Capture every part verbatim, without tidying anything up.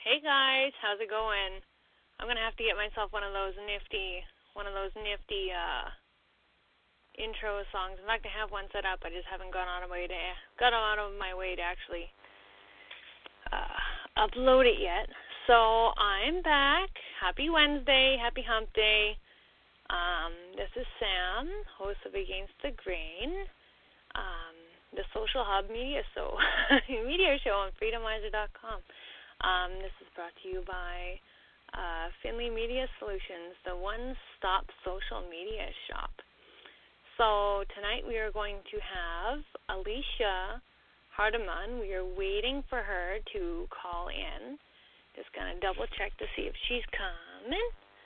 Hey guys, how's it going? I'm gonna have to get myself one of those nifty, one of those nifty uh, intro songs. In fact, I have one set up. I just haven't gone out of my way to got out of my way to actually uh, upload it yet. So I'm back. Happy Wednesday. Happy Hump Day. Um, this is Sam, host of Against the Grain, um, the Social Hub Media so media show on freedomizer dot com. Um, this is brought to you by uh, Finley Media Solutions, the one-stop social media shop. So tonight we are going to have Alicia Hardiman. We are waiting for her to call in. Just going to double-check to see if she's coming.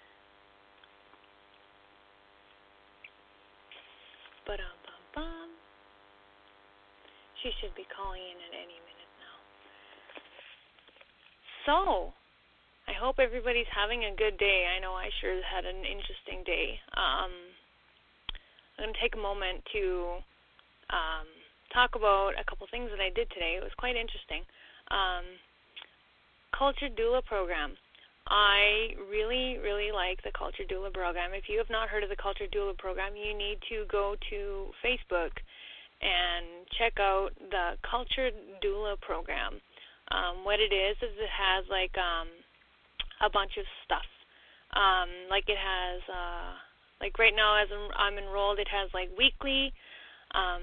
Ba-dum-bum-bum. She should be calling in at any minute. So, I hope everybody's having a good day. I know I sure had an interesting day. Um, I'm going to take a moment to um, talk about a couple things that I did today. It was quite interesting. Um, Culture Doula program. I really, really like the Culture Doula program. If you have not heard of the Culture Doula program, you need to go to Facebook and check out the Culture Doula program. Um, what it is is it has like um, a bunch of stuff. Um, like it has, uh, like right now as I'm enrolled, it has like weekly. Um,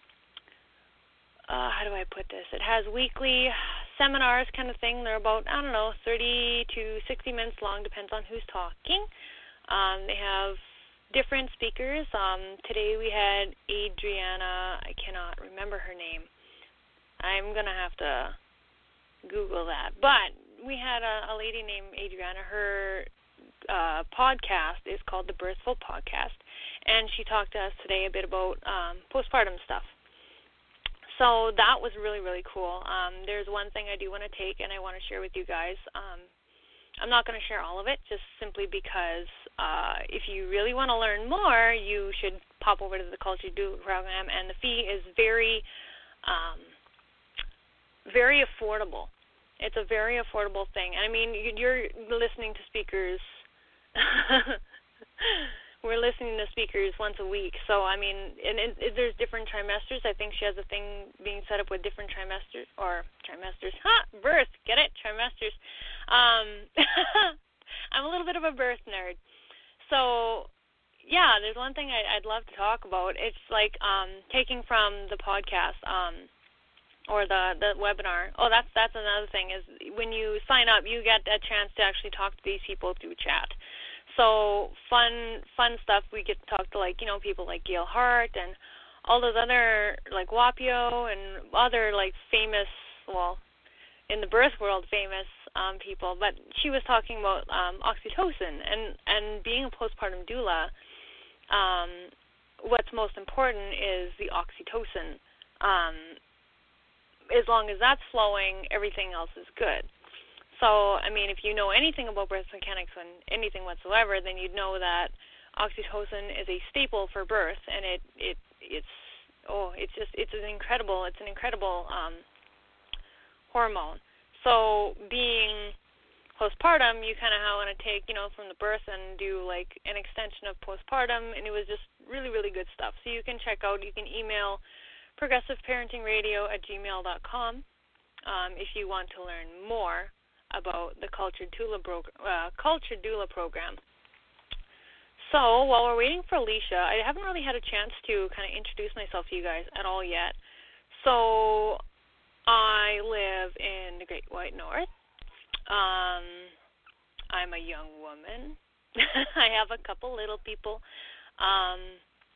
uh, how do I put this? It has weekly seminars, kind of thing. They're about I don't know, thirty to sixty minutes long, depends on who's talking. Um, they have different speakers. Um, today we had Adriana. I cannot remember her name. I'm gonna have to Google that. But we had a, a lady named Adriana. Her uh, podcast is called the Birthful Podcast, and she talked to us today a bit about um, postpartum stuff. So that was really, really cool. Um, there's one thing I do want to take, and I want to share with you guys. Um, I'm not going to share all of it, just simply because uh, if you really want to learn more, you should pop over to the Culture Doula program, and the fee is very um, very affordable. It's a very affordable thing. I mean, you're listening to speakers. We're listening to speakers once a week. So, I mean, and it, it, there's different trimesters. I think she has a thing being set up with different trimesters, or trimesters. Ha! Birth. Get it? Trimesters. Um, I'm a little bit of a birth nerd. So, yeah, there's one thing I, I'd love to talk about. It's like um, taking from the podcast. Um, or the, the webinar. Oh, that's that's another thing, is when you sign up, you get a chance to actually talk to these people through chat. So fun fun stuff. We get to talk to, like, you know, people like Gail Hart and all those other, like, Wapio and other, like, famous, well, in the birth world, famous um, people. But she was talking about um, oxytocin and, and being a postpartum doula. Um, what's most important is the oxytocin. Um, As long as that's flowing, everything else is good. So, I mean, if you know anything about birth mechanics and anything whatsoever, then you'd know that oxytocin is a staple for birth, and it it it's oh, it's just it's an incredible it's an incredible um, hormone. So, being postpartum, you kind of want to take, you know, from the birth and do like an extension of postpartum, and it was just really, really good stuff. So you can check out, you can email progressive parenting radio at gmail dot com um, if you want to learn more about the Culture Doula, bro- uh, Culture Doula program. So while we're waiting for Alicia, I haven't really had a chance to kind of introduce myself to you guys at all yet. So I live in the Great White North. Um, I'm a young woman. I have a couple little people. Um,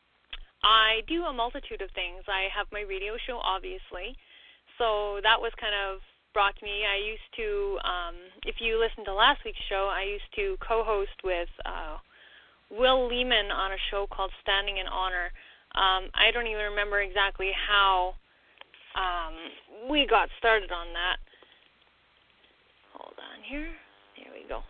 I do a multitude of things. I have my radio show, obviously, so that was kind of brought to me. I used to, um, if you listened to last week's show, I used to co-host with uh, Will Lehman on a show called Standing in Honor. Um, I don't even remember exactly how um, we got started on that. Hold on here. There we go.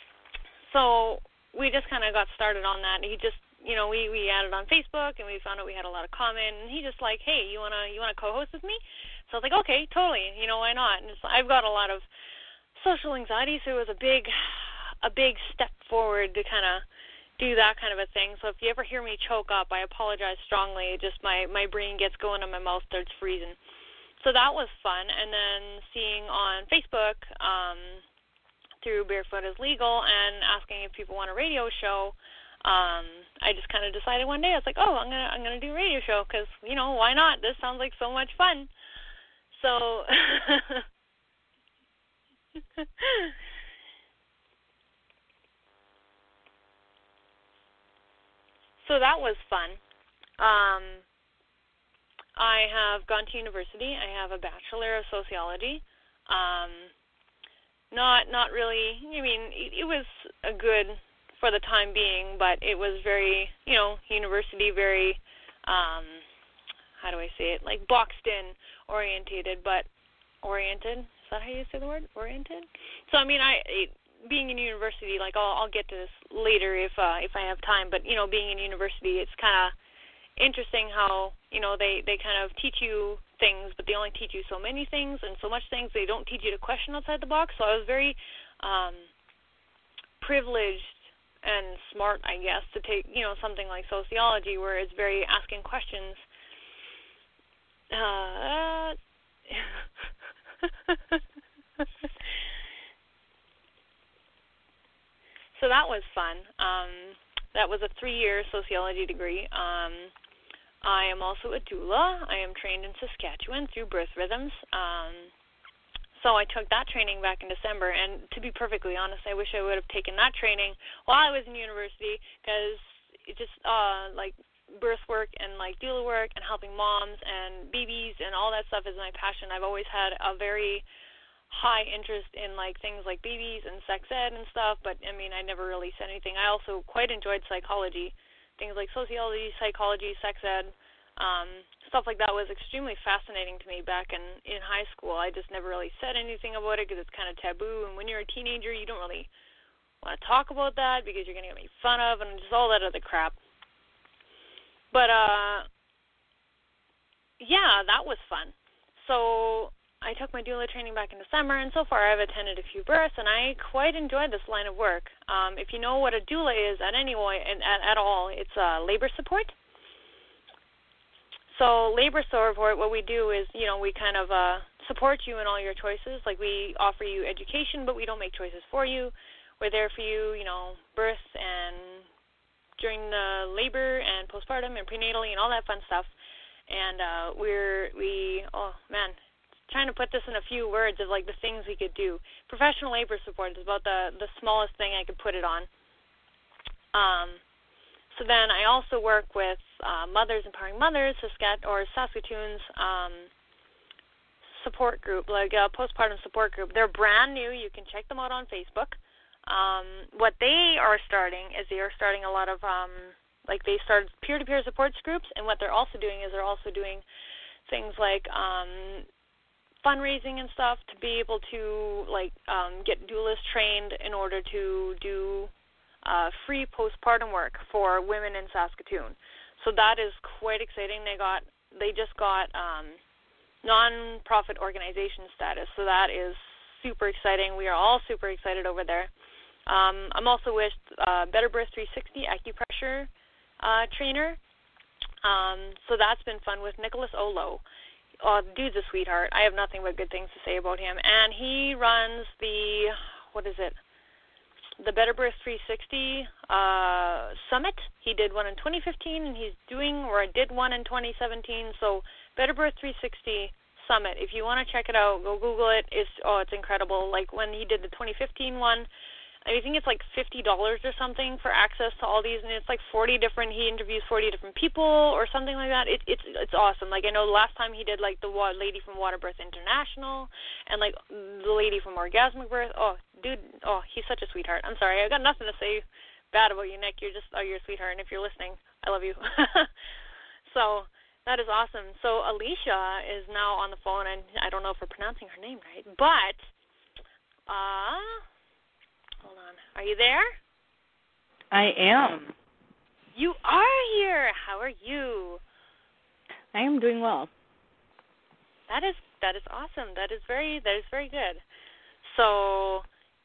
So we just kind of got started on that. He just You know, we, we added on Facebook, and we found out we had a lot of comment, and he just like, hey, you wanna you wanna co-host with me? So I was like, okay, totally, you know, why not? And so I've got a lot of social anxiety, so it was a big, a big step forward to kind of do that kind of a thing. So if you ever hear me choke up, I apologize strongly. It just my, my brain gets going and my mouth starts freezing. So that was fun. And then seeing on Facebook um, through Barefoot is Legal and asking if people want a radio show, um, I just kind of decided one day, I was like, oh, I'm gonna I'm gonna do a radio show because, you know, why not? This sounds like so much fun. So So that was fun. Um, I have gone to university. I have a Bachelor of Sociology. Um, not not really, I mean, it, it was a good for the time being, but it was very, you know, university, very, um, how do I say it, like boxed in, orientated, but oriented. Is that how you say the word? Oriented? So, I mean, I... It, being in university, like I'll, I'll get to this later if uh, if I have time, but, you know, being in university, it's kind of interesting how, you know, they, they kind of teach you things, but they only teach you so many things and so much things. They don't teach you to question outside the box. So I was very um, privileged and smart, I guess, to take, you know, something like sociology where it's very asking questions. Uh, So that was fun. Um, that was a three-year sociology degree. Um, I am also a doula. I am trained in Saskatchewan through Birth Rhythms. Um, so I took that training back in December. And to be perfectly honest, I wish I would have taken that training while I was in university because it just, uh, like, birth work and, like, doula work and helping moms and babies and all that stuff is my passion. I've always had a very high interest in like things like babies and sex ed and stuff, but I mean I never really said anything. I also quite enjoyed psychology, things like sociology, psychology, sex ed, um, stuff like that was extremely fascinating to me back in, in high school. I just never really said anything about it because it's kind of taboo, and when you're a teenager you don't really want to talk about that because you're going to get made fun of and just all that other crap. But uh, yeah, that was fun. So I took my doula training back in December, and so far I've attended a few births, and I quite enjoyed this line of work. Um, if you know what a doula is at any way, at, at all, it's uh, labor support. So labor support, what we do is, you know, we kind of uh, support you in all your choices. Like we offer you education, but we don't make choices for you. We're there for you, you know, birth and during the labor and postpartum and prenatally and all that fun stuff. And uh, we're, we, oh, man, trying to put this in a few words of like the things we could do. Professional labor support is about the the smallest thing I could put it on. Um, so then I also work with uh, Mothers Empowering Mothers, Saskatchewan or Saskatoon's um, support group, like a postpartum support group. They're brand new. You can check them out on Facebook. Um, what they are starting is they are starting a lot of um, like they started peer-to-peer support groups, and what they're also doing is they're also doing things like um, fundraising and stuff to be able to like um, get doulas trained in order to do uh, free postpartum work for women in Saskatoon. So that is quite exciting. They got they just got um, non-profit organization status, so that is super exciting. We are all super excited over there. Um, I'm also with uh, Better Birth three sixty acupressure uh, trainer, um, so that's been fun with Nicholas Olo. Oh, the dude's a sweetheart. I have nothing but good things to say about him. And he runs the, what is it, the Better Birth three sixty uh, Summit. He did one in twenty fifteen, and he's doing, or did one in twenty seventeen. So Better Birth three sixty Summit. If you want to check it out, go Google it. It's, oh, it's incredible. Like when he did the twenty fifteen one, I think it's like fifty dollars or something for access to all these, and it's like forty different, he interviews forty different people or something like that. It, it's it's awesome. Like I know the last time he did like the lady from Water Birth International and like the lady from Orgasmic Birth. Oh, dude, oh, he's such a sweetheart. I'm sorry, I got nothing to say bad about you, Nick. You're just, oh, you're a sweetheart, and if you're listening, I love you. So that is awesome. So Alicia is now on the phone, and I don't know if we're pronouncing her name right, but, uh... hold on. Are you there? I am. You are here. How are you? I am doing well. That is that is awesome. That is very that is very good. So,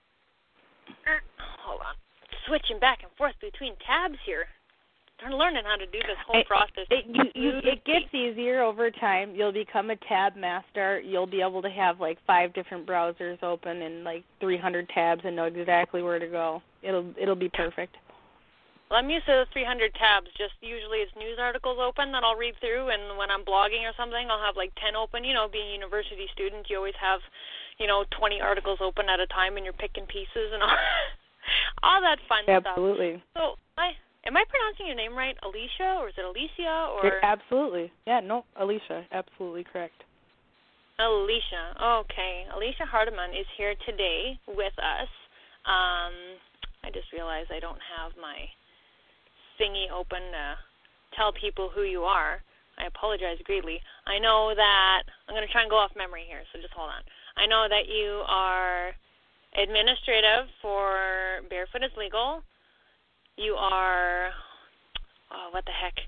hold on. Switching back and forth between tabs here. I'm learning how to do this whole it, process. It, you, you, it gets easier over time. You'll become a tab master. You'll be able to have like five different browsers open and like three hundred tabs and know exactly where to go. It'll it'll be perfect. Well, I'm used to the three hundred tabs. Just usually it's news articles open that I'll read through, and when I'm blogging or something, I'll have like ten open. You know, being a university student, you always have, you know, twenty articles open at a time, and you're picking pieces and all, all that fun Absolutely. stuff. Absolutely. So, I, am I pronouncing your name right, Alicia, or is it Alicia? Or You're absolutely. Yeah, no, Alicia. Absolutely correct. Alicia. Okay. Alicia Hardiman is here today with us. Um, I just realized I don't have my thingy open to tell people who you are. I apologize greatly. I know that, I'm going to try and go off memory here, so just hold on. I know that you are administrative for Barefoot is Legal. You are, oh, what the heck?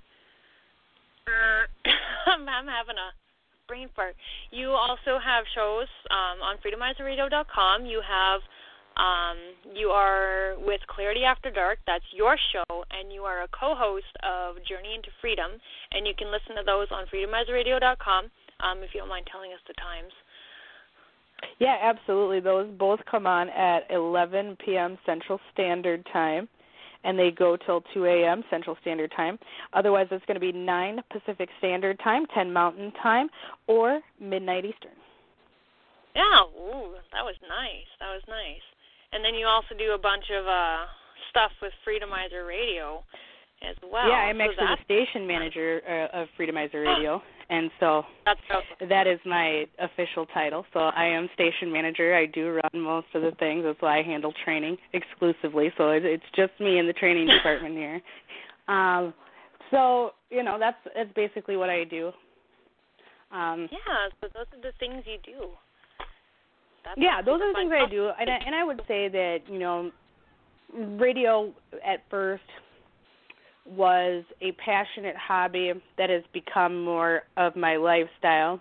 I'm having a brain fart. You also have shows um, on freedomizer radio dot com. You have Um, you are with Clarity After Dark. That's your show, and you are a co-host of Journey into Freedom, and you can listen to those on freedomizer radio dot com, um, if you don't mind telling us the times. Yeah, absolutely. Those both come on at eleven p.m. Central Standard Time, and they go till two a.m. Central Standard Time. Otherwise, it's going to be nine Pacific Standard Time, ten Mountain Time, or midnight Eastern. Yeah, ooh, that was nice. That was nice. And then you also do a bunch of uh, stuff with Freedomizer Radio as well. Yeah, I'm so actually the station manager uh, of Freedomizer Radio, and so that's awesome. That is my official title. So I am station manager. I do run most of the things. That's why I handle training exclusively. So it's just me in the training department here. Um, so, you know, that's, that's basically what I do. Um, yeah, so those are the things you do. That's yeah, those are the things fun. I do, and I, and I would say that, you know, radio at first was a passionate hobby that has become more of my lifestyle,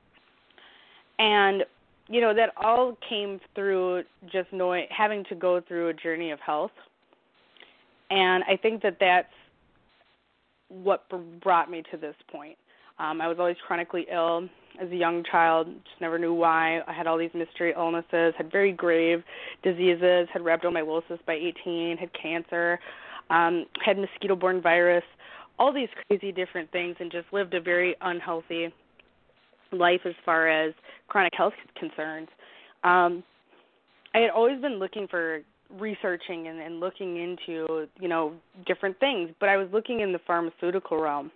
and, you know, that all came through just knowing, having to go through a journey of health, and I think that that's what brought me to this point. Um, I was always chronically ill as a young child, just never knew why. I had all these mystery illnesses, had very grave diseases, had rhabdomyolysis by eighteen, had cancer, um, had mosquito-borne virus, all these crazy different things, and just lived a very unhealthy life as far as chronic health concerns. Um, I had always been looking for researching and, and looking into, you know, different things, but I was looking in the pharmaceutical realm.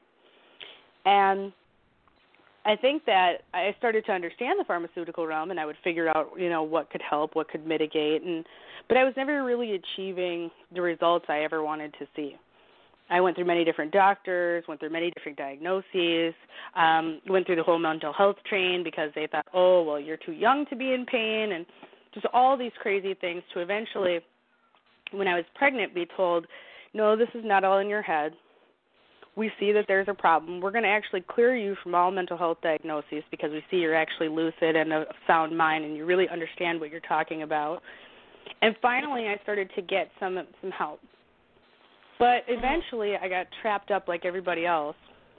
And I think that I started to understand the pharmaceutical realm, and I would figure out, you know, what could help, what could mitigate, and but I was never really achieving the results I ever wanted to see. I went through many different doctors, went through many different diagnoses, um, went through the whole mental health train because they thought, oh, well, you're too young to be in pain, and just all these crazy things to eventually, when I was pregnant, be told, no, this is not all in your head. We see that there's a problem. We're going to actually clear you from all mental health diagnoses because we see you're actually lucid and a sound mind and you really understand what you're talking about. And finally, I started to get some some help. But eventually, I got trapped up like everybody else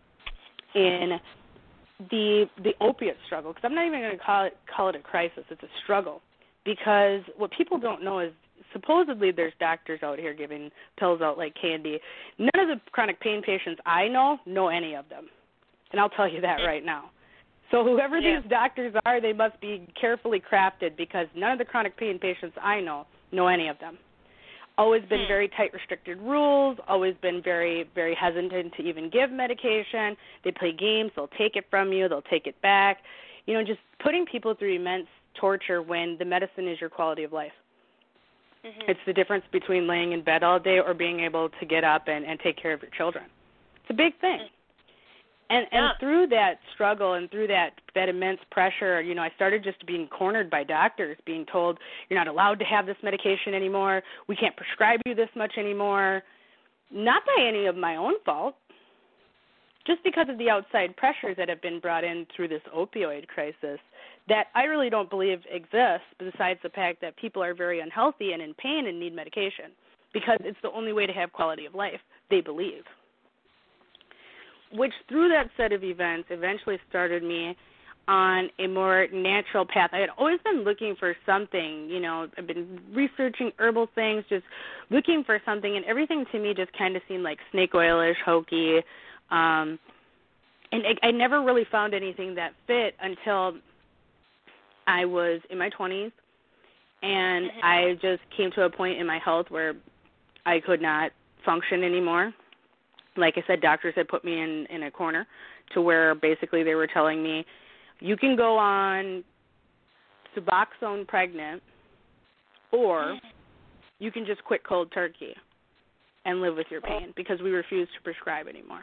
in the the opiate struggle, because I'm not even going to call it call it a crisis. It's a struggle, because what people don't know is supposedly there's doctors out here giving pills out like candy. None of the chronic pain patients I know know any of them, and I'll tell you that right now. So whoever yeah. these doctors are, they must be carefully crafted, because none of the chronic pain patients I know know any of them. Always been very tight, restricted rules, always been very, very hesitant to even give medication. They play games. They'll take it from you. They'll take it back. You know, just putting people through immense torture when the medicine is your quality of life. Mm-hmm. It's the difference between laying in bed all day or being able to get up and, and take care of your children. It's a big thing. And yeah. and through that struggle and through that, that immense pressure, you know, I started just being cornered by doctors, being told, you're not allowed to have this medication anymore. We can't prescribe you this much anymore. Not by any of my own fault. Just because of the outside pressures that have been brought in through this opioid crisis that I really don't believe exists, besides the fact that people are very unhealthy and in pain and need medication, because it's the only way to have quality of life, they believe. Which, through that set of events, eventually started me on a more natural path. I had always been looking for something, you know, I've been researching herbal things, just looking for something, and everything to me just kind of seemed like snake oil-ish, hokey, um, and I, I never really found anything that fit until I was in my twenties, and I just came to a point in my health where I could not function anymore. Like I said, doctors had put me in, in a corner to where basically they were telling me, you can go on Suboxone pregnant, or you can just quit cold turkey and live with your pain, because we refuse to prescribe anymore.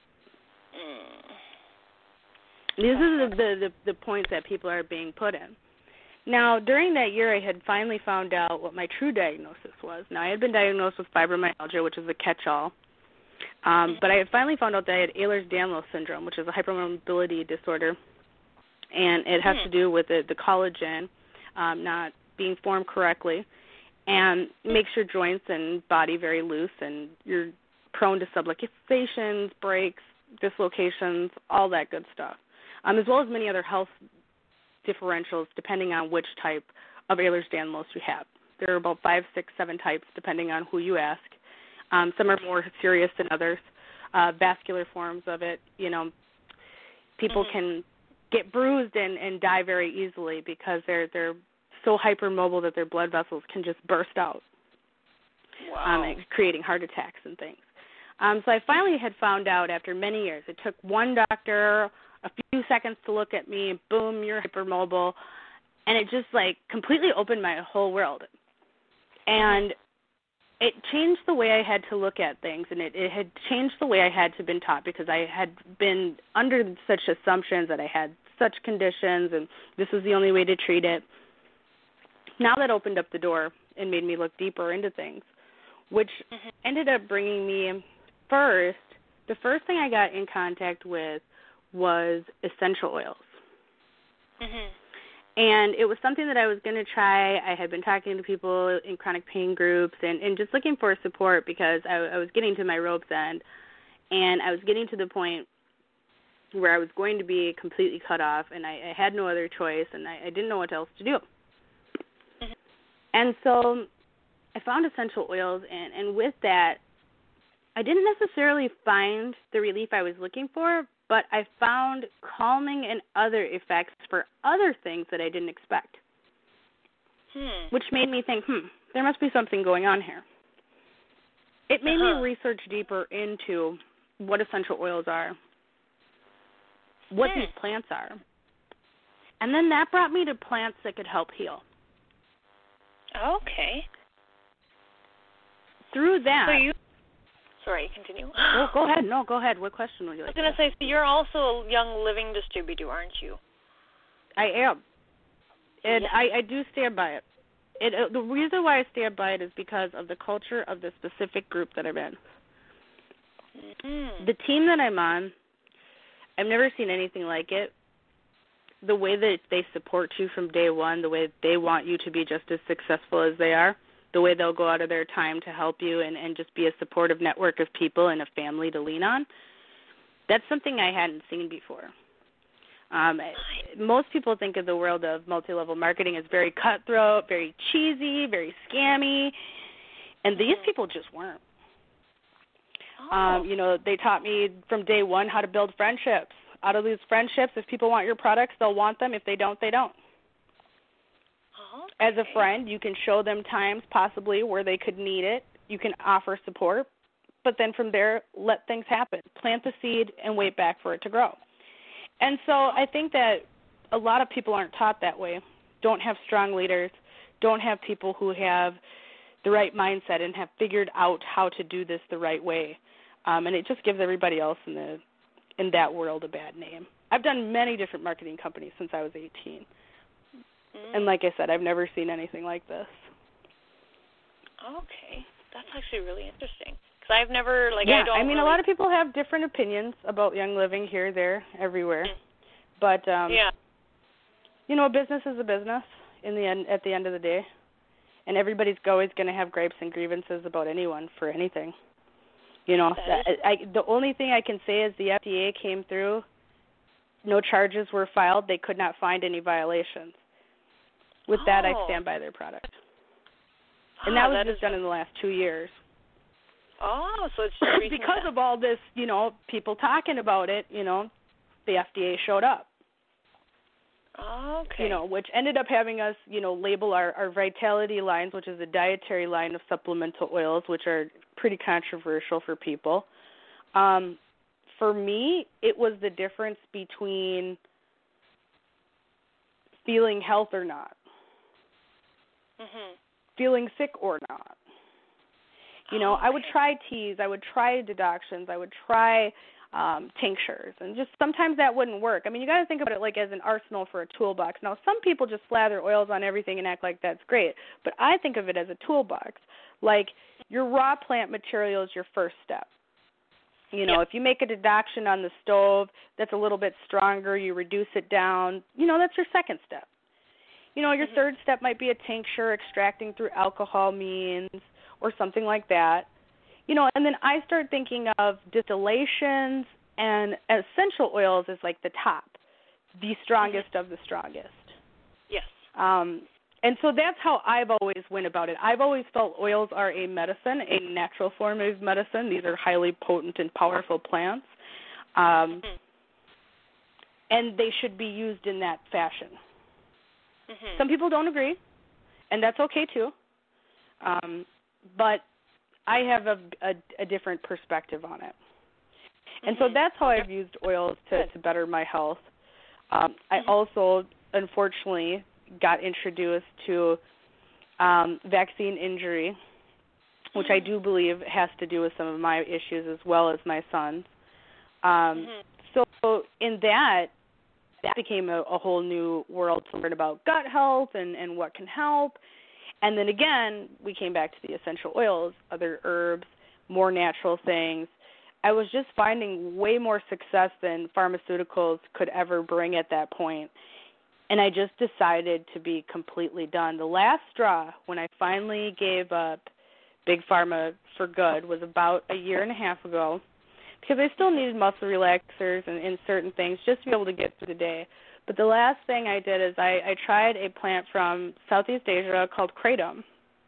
These are the, the, the, the points that people are being put in. Now, during that year, I had finally found out what my true diagnosis was. Now, I had been diagnosed with fibromyalgia, which is a catch-all, um, but I had finally found out that I had Ehlers-Danlos syndrome, which is a hypermobility disorder, and it has to do with the, the collagen um, not being formed correctly, and makes your joints and body very loose, and you're prone to subluxations, breaks, dislocations, all that good stuff, um, as well as many other health differentials depending on which type of Ehlers-Danlos you have. There are about five, six, seven types depending on who you ask. Um, some are more serious than others. Uh, vascular forms of it, you know, people mm-hmm. can get bruised and, and die very easily because they're they're so hypermobile that their blood vessels can just burst out, wow. um, creating heart attacks and things. Um, so I finally had found out after many years. It took one doctor a few seconds to look at me, and boom, you're hypermobile, and it just like completely opened my whole world. And it changed the way I had to look at things, and it, it had changed the way I had to been taught, because I had been under such assumptions that I had such conditions and this was the only way to treat it. Now that opened up the door and made me look deeper into things, which mm-hmm. ended up bringing me first, the first thing I got in contact with was essential oils. Mm-hmm. And it was something that I was going to try. I had been talking to people in chronic pain groups and, and just looking for support, because I, I was getting to my rope's end, and I was getting to the point where I was going to be completely cut off, and I, I had no other choice, and I, I didn't know what else to do. Mm-hmm. And so I found essential oils, and, and with that, I didn't necessarily find the relief I was looking for, but I found calming and other effects for other things that I didn't expect, hmm. which made me think, hmm, there must be something going on here. It made uh-huh. me research deeper into what essential oils are, what hmm. these plants are, and then that brought me to plants that could help heal. Okay. Through that... So you Sorry, continue. Oh, go ahead. No, go ahead. What question would you like? I was going to say, so you're also a Young Living distributor, aren't you? I am. And yes. I, I do stand by it. it. Uh, the reason why I stand by it is because of the culture of the specific group that I'm in. Mm-hmm. The team that I'm on, I've never seen anything like it. The way that they support you from day one, the way they want you to be just as successful as they are, the way they'll go out of their time to help you and, and just be a supportive network of people and a family to lean on, that's something I hadn't seen before. Um, most people think of the world of multi-level marketing as very cutthroat, very cheesy, very scammy, and these people just weren't. Oh. Um, you know, they taught me from day one how to build friendships. Out of these friendships, if people want your products, they'll want them. If they don't, they don't. Okay. As a friend, you can show them times possibly where they could need it. You can offer support, but then from there, let things happen. Plant the seed and wait back for it to grow. And so I think that a lot of people aren't taught that way, don't have strong leaders, don't have people who have the right mindset and have figured out how to do this the right way. Um, and it just gives everybody else in the in that world a bad name. I've done many different marketing companies since I was eighteen. And like I said, I've never seen anything like this. Okay. That's actually really interesting. Because I've never, like, yeah, I don't I mean, really... a lot of people have different opinions about Young Living here, there, everywhere. Mm. But um, yeah. you know, a business is a business in the end. At the end of the day, and everybody's always going to have gripes and grievances about anyone for anything. You know, that, I, the only thing I can say is the F D A came through. No charges were filed. They could not find any violations. With oh. that, I stand by their product. And oh, that was that just done in the last two years. Oh, so it's just because of all this, you know, people talking about it, you know, the F D A showed up. Okay. You know, which ended up having us, you know, label our, our Vitality lines, which is a dietary line of supplemental oils, which are pretty controversial for people. Um, for me, it was the difference between feeling health or not, mm-hmm. feeling sick or not. You know, oh, okay. I would try teas, I would try decoctions, I would try um, tinctures, and just sometimes that wouldn't work. I mean, you got to think about it like as an arsenal for a toolbox. Now, some people just slather oils on everything and act like that's great, but I think of it as a toolbox. Like your raw plant material is your first step. You know, yep. if you make a decoction on the stove that's a little bit stronger, you reduce it down, you know, that's your second step. You know, your mm-hmm. third step might be a tincture extracting through alcohol means or something like that. You know, and then I start thinking of distillations and essential oils as like the top, the strongest mm-hmm. of the strongest. Yes. Um, and so that's how I've always went about it. I've always felt oils are a medicine, a natural form of medicine. These are highly potent and powerful plants. Um, mm-hmm. And they should be used in that fashion. Mm-hmm. Some people don't agree, and that's okay too. Um, but I have a, a, a different perspective on it. And mm-hmm. so that's how I've used oils to, to better my health. Um, I mm-hmm. also, unfortunately, got introduced to um, vaccine injury, which mm-hmm. I do believe has to do with some of my issues as well as my son's. Um, mm-hmm. So in that, that became a, a whole new world to learn about gut health and, and what can help. And then again, we came back to the essential oils, other herbs, more natural things. I was just finding way more success than pharmaceuticals could ever bring at that point. And I just decided to be completely done. The last straw, when I finally gave up Big Pharma for good, was about a year and a half ago, because I still needed muscle relaxers and, and certain things just to be able to get through the day. But the last thing I did is I, I tried a plant from Southeast Asia called kratom.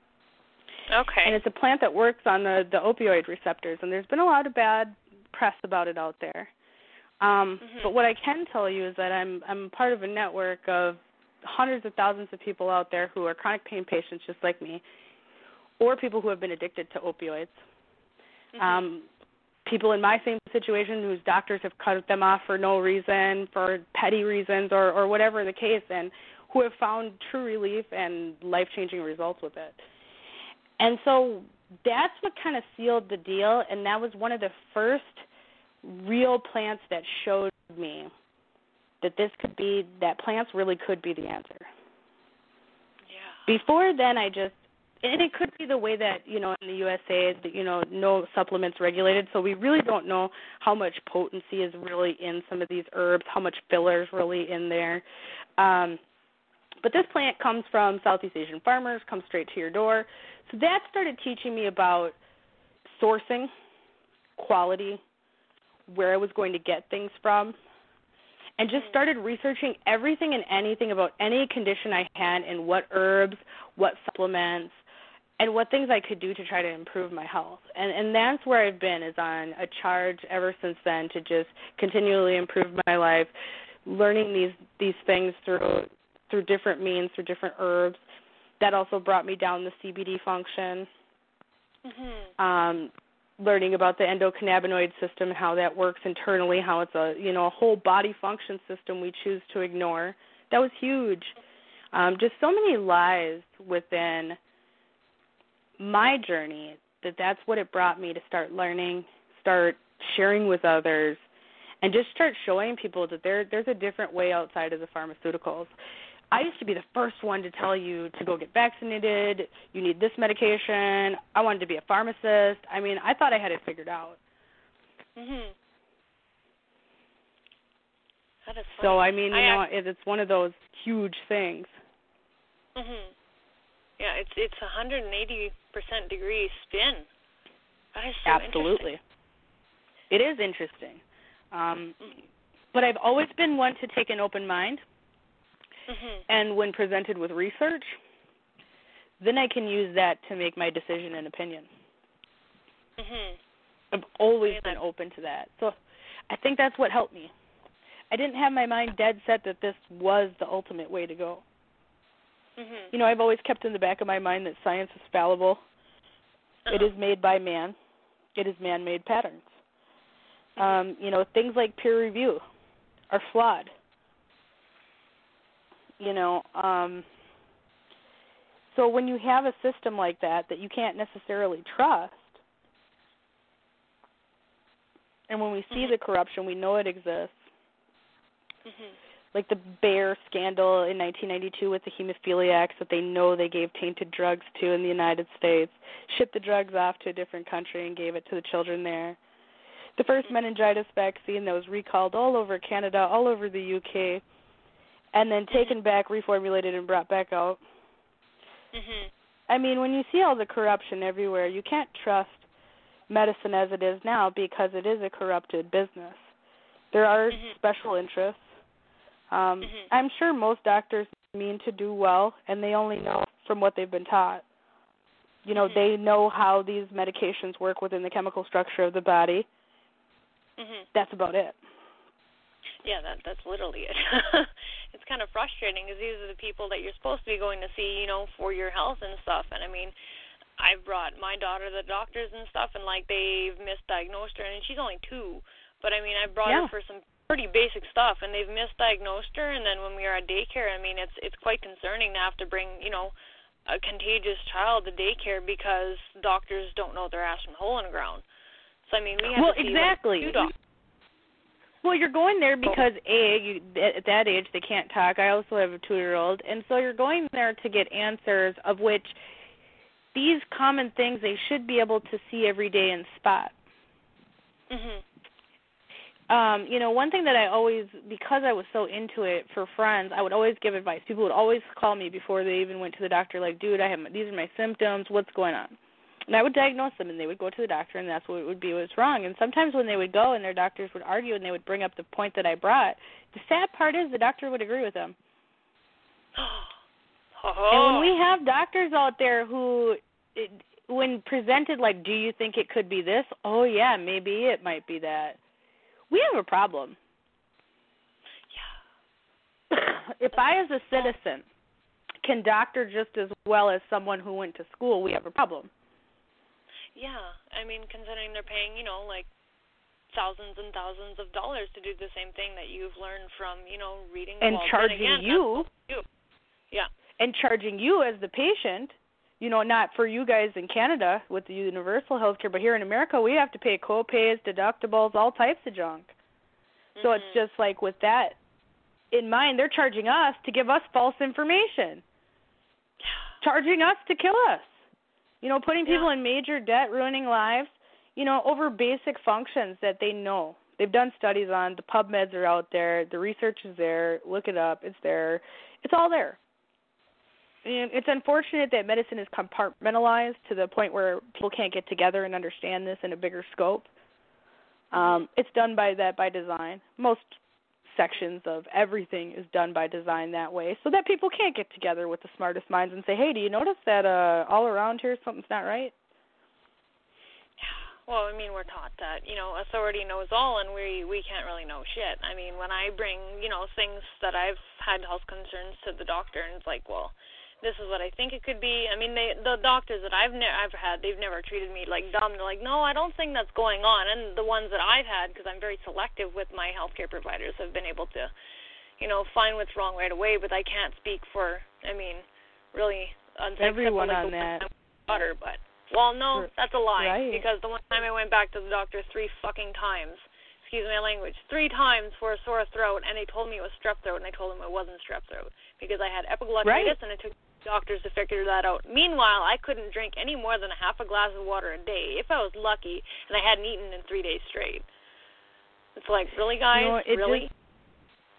Okay. And it's a plant that works on the, the opioid receptors, and there's been a lot of bad press about it out there. Um, mm-hmm. But what I can tell you is that I'm I'm part of a network of hundreds of thousands of people out there who are chronic pain patients just like me, or people who have been addicted to opioids. Mm-hmm. Um, people in my same situation whose doctors have cut them off for no reason, for petty reasons, or, or whatever the case, and who have found true relief and life-changing results with it. And so that's what kind of sealed the deal, and that was one of the first real plants that showed me that this could be, that plants really could be the answer. Yeah. Before then, I just, and it could be the way that, you know, in the U S A, that, you know, no supplements regulated, so we really don't know how much potency is really in some of these herbs, how much filler is really in there. Um, but this plant comes from Southeast Asian farmers, comes straight to your door. So that started teaching me about sourcing, quality, where I was going to get things from, and just started researching everything and anything about any condition I had and what herbs, what supplements, and what things I could do to try to improve my health. And and that's where I've been, is on a charge ever since then to just continually improve my life, learning these these things through through different means, through different herbs. That also brought me down the C B D function. Mm-hmm. Um, learning about the endocannabinoid system, how that works internally, how it's a, you know, a whole body function system we choose to ignore. That was huge. Um, just so many lies within my journey that that's what it brought me to start learning, start sharing with others, and just start showing people that there there's a different way outside of the pharmaceuticals. I used to be the first one to tell you to go get vaccinated, you need this medication. I wanted to be a pharmacist. I mean, I thought I had it figured out. Mhm. That is funny. So, I mean, you I know, act- it, it's one of those huge things. Mhm. Yeah, it's it's a one hundred eighty percent degree spin. That is so Absolutely. interesting. It is interesting. Um, but I've always been one to take an open mind. Mhm. And when presented with research, then I can use that to make my decision and opinion. Mhm. I've always Yeah, been open to that. So I think that's what helped me. I didn't have my mind dead set that this was the ultimate way to go. Mhm. You know, I've always kept in the back of my mind that science is fallible. Uh-huh. It is made by man. It is man-made patterns. Mhm. Um, you know, things like peer review are flawed. You know, um, so when you have a system like that that you can't necessarily trust, and when we see Mhm. the corruption, we know it exists. Mhm. Like the Bayer scandal in nineteen ninety-two with the hemophiliacs that they know they gave tainted drugs to in the United States, shipped the drugs off to a different country and gave it to the children there. The first meningitis vaccine that was recalled all over Canada, all over the U K, and then taken back, reformulated, and brought back out. Mhm. I mean, when you see all the corruption everywhere, you can't trust medicine as it is now because it is a corrupted business. There are Mhm. special interests. Um, Mhm. I'm sure most doctors mean to do well, and they only know from what they've been taught. You know, Mhm. they know how these medications work within the chemical structure of the body. Mhm. That's about it. Yeah, that that's literally it. It's kind of frustrating because these are the people that you're supposed to be going to see, you know, for your health and stuff. And I mean, I've brought my daughter to the doctors and stuff, and like they've misdiagnosed her, and she's only two. But I mean, I brought Yeah. her for some pretty basic stuff, and they've misdiagnosed her. And then when we were at daycare, I mean, it's it's quite concerning to have to bring, you know, a contagious child to daycare because doctors don't know their ass from the hole in the ground. So I mean, we have Well, to see exactly. like, two doctors. Well, you're going there because, A, you, at that age they can't talk. I also have a two-year-old. And so you're going there to get answers of which these common things they should be able to see every day and spot. Mhm. Um, you know, one thing that I always, because I was so into it for friends, I would always give advice. People would always call me before they even went to the doctor, like, dude, I have these are my symptoms. What's going on? And I would diagnose them, and they would go to the doctor, and that's what it would be what's wrong. And sometimes when they would go and their doctors would argue and they would bring up the point that I brought, the sad part is the doctor would agree with them. Oh. And when we have doctors out there who, it, when presented like, do you think it could be this? Oh, yeah, maybe it might be that. We have a problem. Yeah. If I, as a citizen, can doctor just as well as someone who went to school, we have a problem. Yeah, I mean, considering they're paying, you know, like thousands and thousands of dollars to do the same thing that you've learned from, you know, reading. And well, charging again, you. you. Yeah. And charging you as the patient, you know, not for you guys in Canada with the universal health care, but here in America, we have to pay co-pays, deductibles, all types of junk. Mm-hmm. So it's just like with that in mind, they're charging us to give us false information, charging us to kill us. You know, putting people yeah. in major debt, ruining lives, you know, over basic functions that they know. They've done studies on. The PubMeds are out there. The research is there. Look it up. It's there. It's all there. And it's unfortunate that medicine is compartmentalized to the point where people can't get together and understand this in a bigger scope. Um, it's done by that by design. Most sections of everything is done by design that way so that people can't get together with the smartest minds and say, hey, do you notice that uh, all around here something's not right? Well, I mean, we're taught that, you know, authority knows all, and we we can't really know shit. I mean, when I bring, you know, things that I've had health concerns to the doctor, and it's like, well, this is what I think it could be. I mean, they the doctors that I've ne- I've had, they've never treated me like dumb. They're like, no, I don't think that's going on. And the ones that I've had, because I'm very selective with my healthcare providers, have been able to, you know, find what's wrong right away. But I can't speak for, I mean, really, everyone like on that. Daughter, but. Well, no, that's a lie, right. because the one time I went back to the doctor three fucking times, excuse my language, three times for a sore throat, and they told me it was strep throat, and I told them it wasn't strep throat, because I had epiglottitis, right. and it took doctors to figure that out. Meanwhile, I couldn't drink any more than a half a glass of water a day, if I was lucky, and I hadn't eaten in three days straight. It's like, really, guys? You know, it really? Just,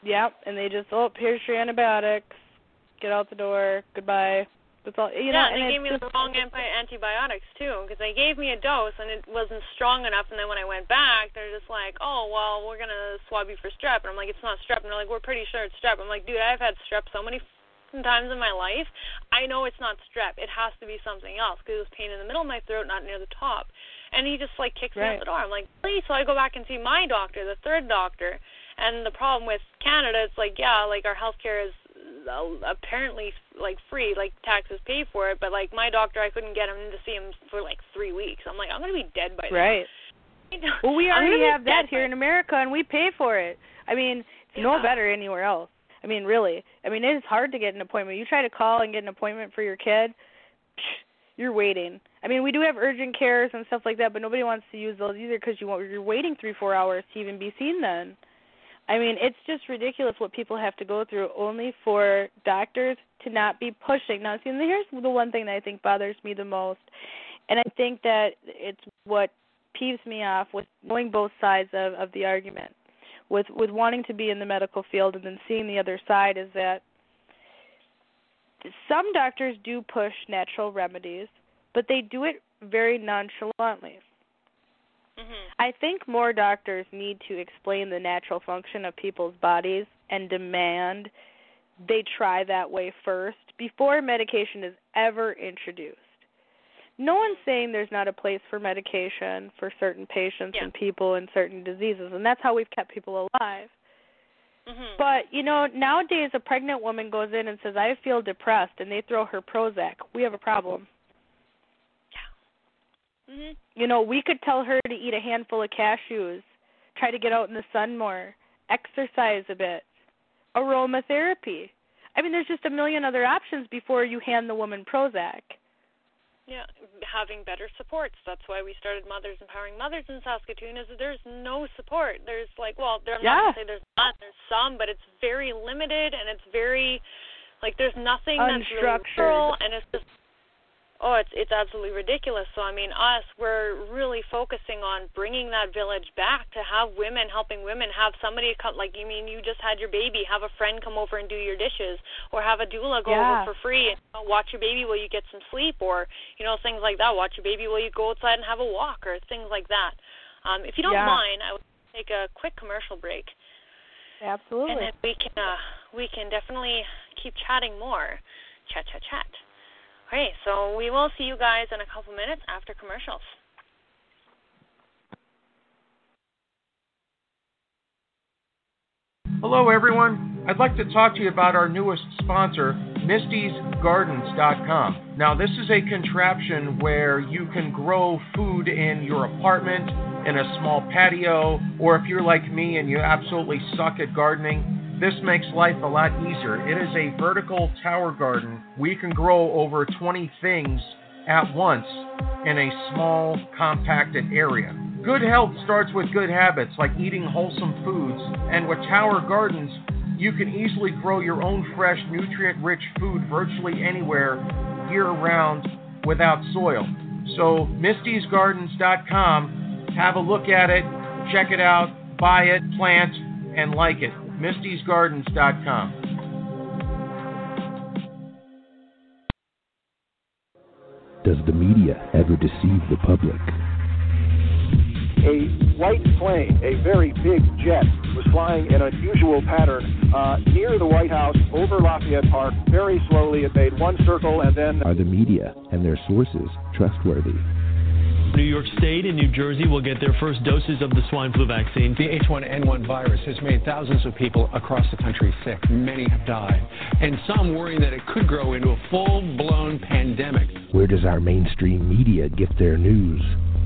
Yep, and they just, oh, here's your antibiotics. Get out the door. Goodbye. That's all. You yeah, know, and they and gave me just, the wrong anti- antibiotics, too, because they gave me a dose, and it wasn't strong enough, and then when I went back, they're just like, oh, well, we're going to swab you for strep. And I'm like, it's not strep. And they're like, we're pretty sure it's strep. I'm like, dude, I've had strep so many times in my life. I know it's not strep. It has to be something else, because it was pain in the middle of my throat, not near the top. And he just, like, kicks right. me out the door. I'm like, please. So I go back and see my doctor, the third doctor. And the problem with Canada, it's like, yeah, like, our health care is apparently like free, like taxes pay for it, but like my doctor, I couldn't get him to see him for like three weeks. I'm like, I'm gonna be dead by then. Right. Well, we already have that here in America, and we pay for it. I mean, it's yeah. no better anywhere else. I mean, really. I mean, it is hard to get an appointment. You try to call and get an appointment for your kid, you're waiting. I mean, we do have urgent cares and stuff like that, but nobody wants to use those either because you want, you're waiting three, four hours to even be seen then. I mean, it's just ridiculous what people have to go through only for doctors to not be pushing. Now, see, here's the one thing that I think bothers me the most, and I think that it's what peeves me off with knowing both sides of, of the argument, with, with wanting to be in the medical field and then seeing the other side, is that some doctors do push natural remedies, but they do it very nonchalantly. Mm-hmm. I think more doctors need to explain the natural function of people's bodies and demand they try that way first before medication is ever introduced. No one's saying there's not a place for medication for certain patients yeah. and people and certain diseases, and that's how we've kept people alive. Mm-hmm. But, you know, nowadays a pregnant woman goes in and says, I feel depressed, and they throw her Prozac. We have a problem. Mm-hmm. You know, we could tell her to eat a handful of cashews, try to get out in the sun more, exercise a bit, aromatherapy. I mean, there's just a million other options before you hand the woman Prozac. Yeah, having better supports. That's why we started Mothers Empowering Mothers in Saskatoon, is that there's no support. There's like, well, I'm yeah. not going to say there's not, there's some, but it's very limited, and it's very, like, there's nothing that's really rural, and it's just, oh, it's it's absolutely ridiculous. So, I mean, us, we're really focusing on bringing that village back, to have women helping women, have somebody come, like, you mean you just had your baby, have a friend come over and do your dishes, or have a doula go yeah. over for free and you know, watch your baby while you get some sleep, or, you know, things like that, watch your baby while you go outside and have a walk, or things like that. Um, if you don't yeah. mind, I would take a quick commercial break. Absolutely. And then we can, uh, we can definitely keep chatting more. Chat, chat, chat. Okay, so we will see you guys in a couple minutes after commercials. Hello, everyone. I'd like to talk to you about our newest sponsor, Misty's Gardens dot com. Now, this is a contraption where you can grow food in your apartment, in a small patio, or if you're like me and you absolutely suck at gardening, this makes life a lot easier. It is a vertical tower garden. We can grow over twenty things at once in a small, compacted area. Good health starts with good habits, like eating wholesome foods. And with tower gardens, you can easily grow your own fresh, nutrient-rich food virtually anywhere, year-round, without soil. So, Misty's Gardens dot com, have a look at it, check it out, buy it, plant, and like it. Misty's Gardens dot com. Does the media ever deceive the public? A white plane, a very big jet, was flying in an unusual pattern uh, near the White House over Lafayette Park. Very slowly, it made one circle and then... Are the media and their sources trustworthy? New York State and New Jersey will get their first doses of the swine flu vaccine. The H one N one virus has made thousands of people across the country sick. Many have died. And some worrying that it could grow into a full-blown pandemic. Where does our mainstream media get their news?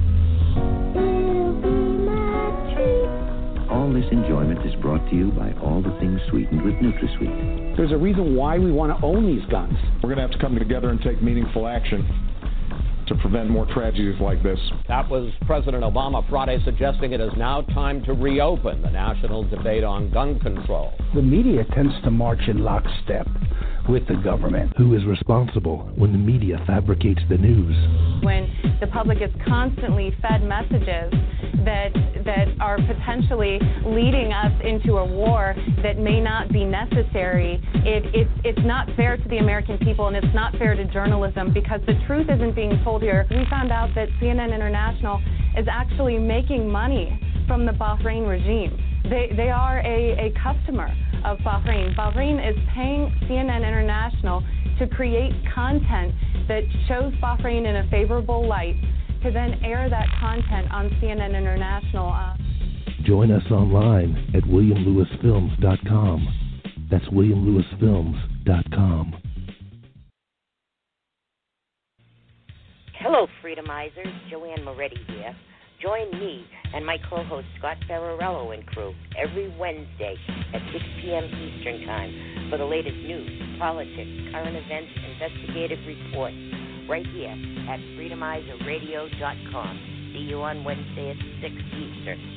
All this enjoyment is brought to you by all the things sweetened with NutraSweet. There's a reason why we want to own these guns. We're going to have to come together and take meaningful action to prevent more tragedies like this. That was President Obama Friday suggesting it is now time to reopen the national debate on gun control. The media tends to march in lockstep with the government. Who is responsible when the media fabricates the news? When the public is constantly fed messages that that are potentially leading us into a war that may not be necessary, it, it, it's not fair to the American people, and it's not fair to journalism, because the truth isn't being told here. We found out that C N N International is actually making money from the Bahrain regime. They they are a, a customer of Bahrain. Bahrain is paying C N N International to create content that shows Bahrain in a favorable light, to then air that content on C N N International. Uh, Join us online at william lewis films dot com. That's william lewis films dot com. Hello, Freedomizers. Joanne Moretti here. Join me and my co-host Scott Ferrarello and crew every Wednesday at six p.m. Eastern Time for the latest news, politics, current events, investigative reports, right here at freedomizer radio dot com. See you on Wednesday at six Eastern.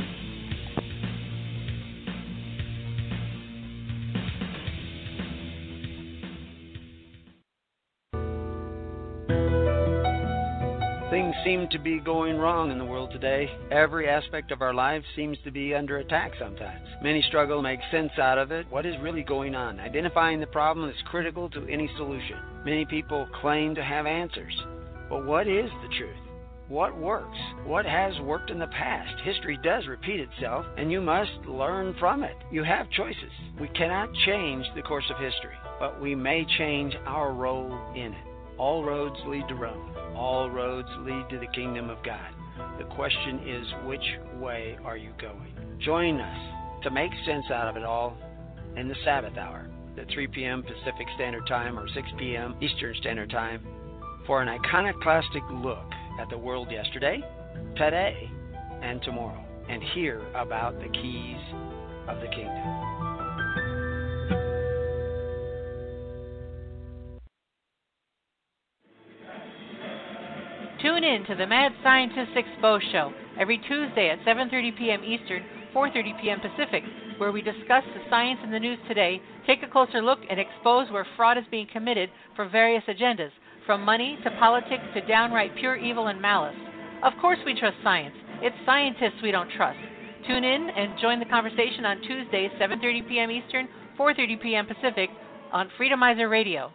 Things seem to be going wrong in the world today. Every aspect of our lives seems to be under attack sometimes. Many struggle to make sense out of it. What is really going on? Identifying the problem is critical to any solution. Many people claim to have answers. But what is the truth? What works? What has worked in the past? History does repeat itself, and you must learn from it. You have choices. We cannot change the course of history, but we may change our role in it. All roads lead to Rome. All roads lead to the kingdom of God. The question is, which way are you going? Join us to make sense out of it all in the Sabbath hour at three p.m. Pacific Standard Time or six p.m. Eastern Standard Time for an iconoclastic look at the world yesterday, today, and tomorrow, and hear about the keys of the kingdom. Tune in to the Mad Scientist Expo Show every Tuesday at seven thirty p.m. Eastern, four thirty p.m. Pacific, where we discuss the science in the news today, take a closer look, and expose where fraud is being committed for various agendas, from money to politics to downright pure evil and malice. Of course we trust science. It's scientists we don't trust. Tune in and join the conversation on Tuesdays, seven thirty p.m. Eastern, four thirty p.m. Pacific, on Freedomizer Radio.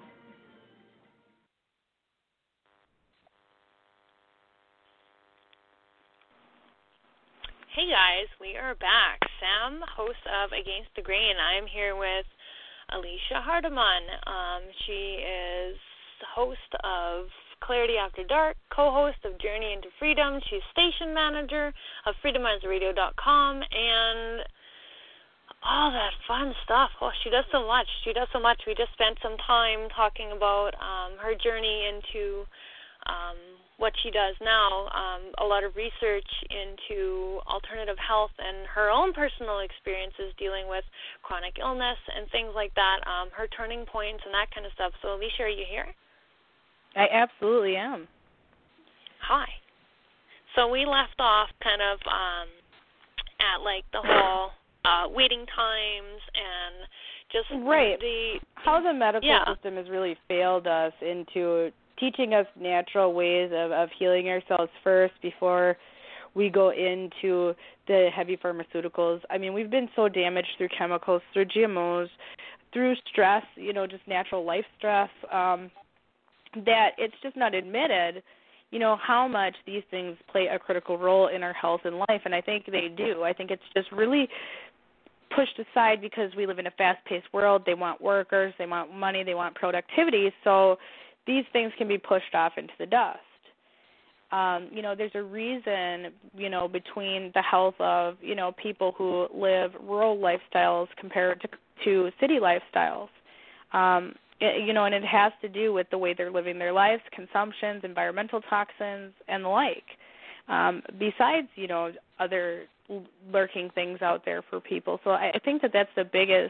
Hey guys, we are back. Sam, host of Against the Grain. I'm here with Alicia Hardiman. Um, she is host of Clarity After Dark, co-host of Journey into Freedom. She's station manager of freedomizer radio dot com, and all that fun stuff. Oh, she does so much. She does so much. We just spent some time talking about um, her journey into um, what she does now, um, a lot of research into alternative health and her own personal experiences dealing with chronic illness and things like that, um, her turning points and that kind of stuff. So, Alicia, are you here? I absolutely am. Hi. So we left off kind of um, at, like, the whole uh, waiting times and just right. the... How the medical yeah. system has really failed us into teaching us natural ways of, of healing ourselves first before we go into the heavy pharmaceuticals. I mean, we've been so damaged through chemicals, through G M Os, through stress, you know, just natural life stress, um, that it's just not admitted, you know, how much these things play a critical role in our health and life, and I think they do. I think it's just really pushed aside because we live in a fast-paced world. They want workers, they want money, they want productivity, so these things can be pushed off into the dust. Um, you know, there's a reason, you know, between the health of, you know, people who live rural lifestyles compared to, to city lifestyles. Um, it, you know, and it has to do with the way they're living their lives, consumptions, environmental toxins, and the like. Um, besides, you know, other lurking things out there for people. So I, I think that that's the biggest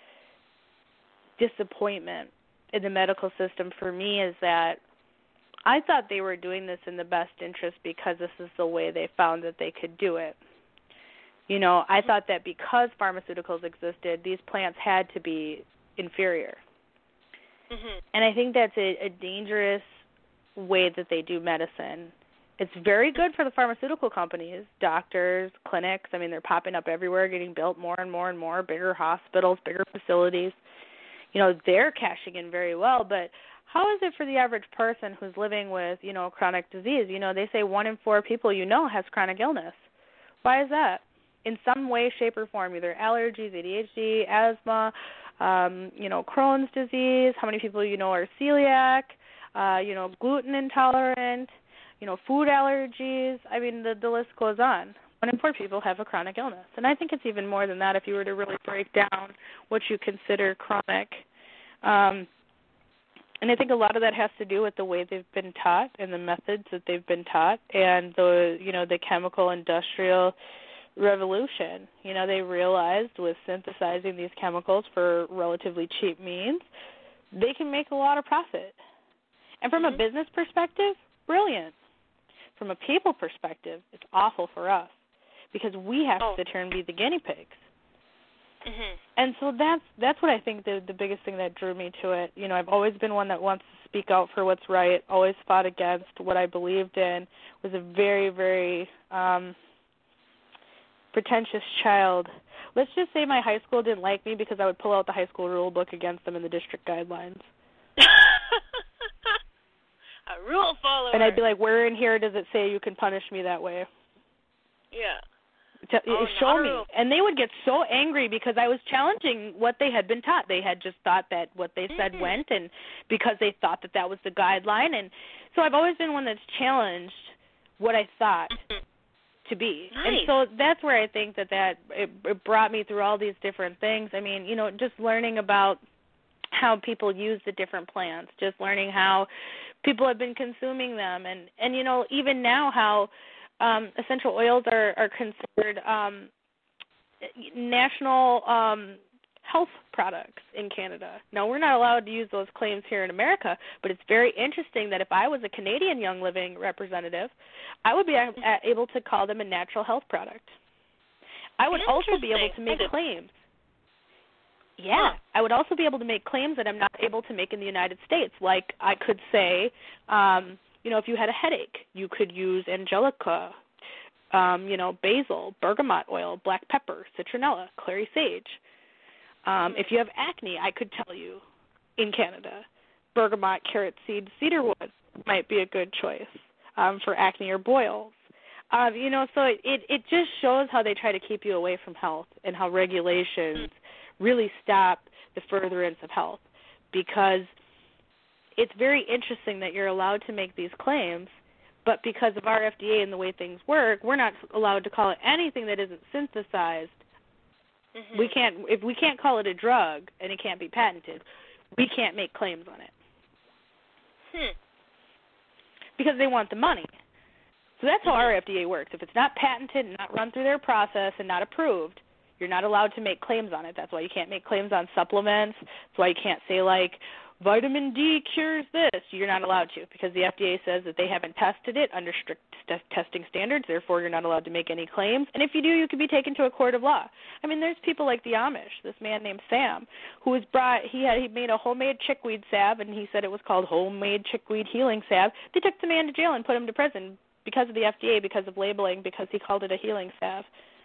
disappointment in the medical system for me, is that I thought they were doing this in the best interest because this is the way they found that they could do it. You know, I thought that because pharmaceuticals existed, these plants had to be inferior. Mm-hmm. And I think that's a, a dangerous way that they do medicine. It's very good for the pharmaceutical companies, doctors, clinics. I mean, they're popping up everywhere, getting built more and more and more, bigger hospitals, bigger facilities. You know, they're cashing in very well, but how is it for the average person who's living with, you know, chronic disease? You know, they say one in four people you know has chronic illness. Why is that? In some way, shape, or form, either allergies, A D H D, asthma, um, you know, Crohn's disease, how many people you know are celiac, uh, you know, gluten intolerant, you know, food allergies. I mean, the, the list goes on. One in four people have a chronic illness. And I think it's even more than that if you were to really break down what you consider chronic. Um, and I think a lot of that has to do with the way they've been taught and the methods that they've been taught and the, you know, the chemical industrial revolution. You know, they realized with synthesizing these chemicals for relatively cheap means, they can make a lot of profit. And from mm-hmm. a business perspective, brilliant. From a people perspective, it's awful for us because we have oh. to sit here and be the guinea pigs. Mm-hmm. And so that's that's what I think the the biggest thing that drew me to it. You know, I've always been one that wants to speak out for what's right, always fought against what I believed in, was a very, very um, pretentious child. Let's just say my high school didn't like me because I would pull out the high school rule book against them in the district guidelines. A rule follower. And I'd be like, where in here does it say you can punish me that way? Yeah. To, oh, show no. me. And they would get so angry because I was challenging what they had been taught. They had just thought that what they said mm-hmm. went, and because they thought that that was the guideline. And so I've always been one that's challenged what I thought mm-hmm. to be. Nice. And so that's where I think that, that it, it brought me through all these different things. I mean, you know, just learning about how people use the different plants, just learning how people have been consuming them, and, and you know, even now how um, essential oils are, are considered um, national um, health products in Canada. Now, we're not allowed to use those claims here in America, but it's very interesting that if I was a Canadian Young Living representative, I would be a- able to call them a natural health product. I would also be able to make claims. Yeah, I would also be able to make claims that I'm not able to make in the United States. Like I could say, um, you know, if you had a headache, you could use angelica, um, you know, basil, bergamot oil, black pepper, citronella, clary sage. Um, if you have acne, I could tell you in Canada, bergamot, carrot seed, cedarwood might be a good choice um, for acne or boils. Um, you know, so it, it, it just shows how they try to keep you away from health and how regulations really stop the furtherance of health, because it's very interesting that you're allowed to make these claims, but because of our F D A and the way things work, we're not allowed to call it anything that isn't synthesized. Mm-hmm. We can't, if we can't call it a drug and it can't be patented, we can't make claims on it. Hmm. Because they want the money. So that's how our F D A works. If it's not patented and not run through their process and not approved, you're not allowed to make claims on it. That's why you can't make claims on supplements. That's why you can't say, like, vitamin D cures this. You're not allowed to, because the F D A says that they haven't tested it under strict st- testing standards. Therefore, you're not allowed to make any claims. And if you do, you could be taken to a court of law. I mean, there's people like the Amish, this man named Sam, who was brought, he had he made a homemade chickweed salve, and he said it was called homemade chickweed healing salve. They took the man to jail and put him to prison because of the F D A, because of labeling, because he called it a healing salve.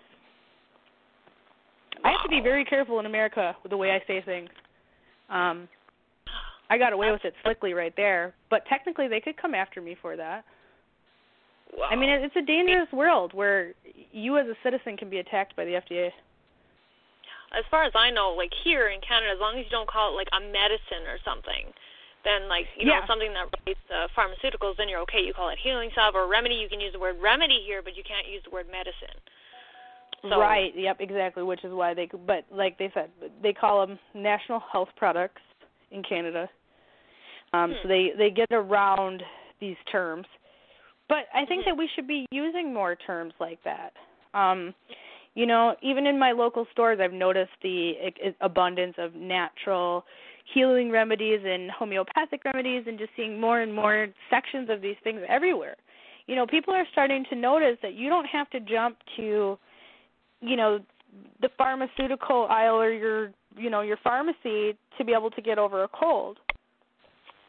I have to be very careful in America with the way I say things. Um, I got away with it slickly right there, but technically they could come after me for that. Wow. I mean, it's a dangerous world where you as a citizen can be attacked by the F D A. As far as I know, like here in Canada, as long as you don't call it like a medicine or something, then like, you know, yeah. something that relates to pharmaceuticals, then you're okay. You call it healing salve or remedy. You can use the word remedy here, but you can't use the word medicine. So, right, yep, exactly, which is why they, but like they said, they call them national health products in Canada. Um, hmm. So they, they get around these terms. But I think mm-hmm. that we should be using more terms like that. Um, you know, even in my local stores, I've noticed the abundance of natural healing remedies and homeopathic remedies, and just seeing more and more sections of these things everywhere. You know, people are starting to notice that you don't have to jump to, you know, the pharmaceutical aisle or your, you know, your pharmacy to be able to get over a cold.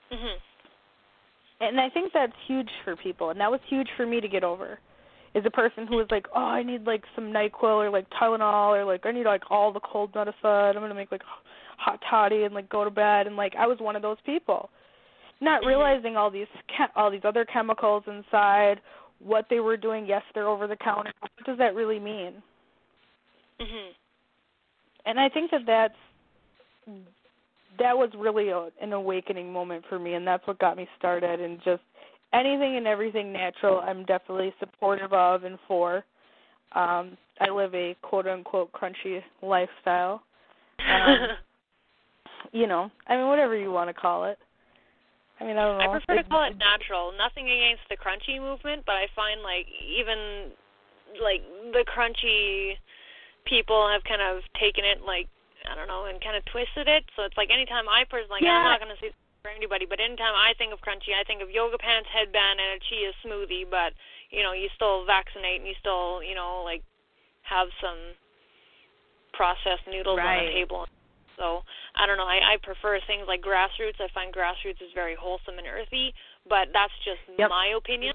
Mhm. And I think that's huge for people, and that was huge for me to get over. Is a person who was like, oh, I need like some NyQuil or like Tylenol or like I need like all the cold medicine. I'm gonna make like hot toddy and like go to bed, and like I was one of those people, not Mhm. realizing all these che- all these other chemicals inside, what they were doing. Yes, they're over the counter. What does that really mean? Mhm. And I think that that's that was really a, an awakening moment for me, and that's what got me started. And just anything and everything natural, I'm definitely supportive of and for. Um, I live a quote-unquote crunchy lifestyle. Um, you know, I mean, whatever you want to call it. I mean, I don't know. I prefer it, to call it natural. Nothing against the crunchy movement, but I find like even like the crunchy people have kind of taken it like, I don't know, and kind of twisted it. So it's like anytime I personally, like, yeah. I'm not going to say for anybody, but anytime I think of crunchy, I think of yoga pants, headband, and a chia smoothie. But you know, you still vaccinate and you still, you know, like have some processed noodles right. on the table. So I don't know. I, I prefer things like grassroots. I find grassroots is very wholesome and earthy, but that's just yep. my opinion.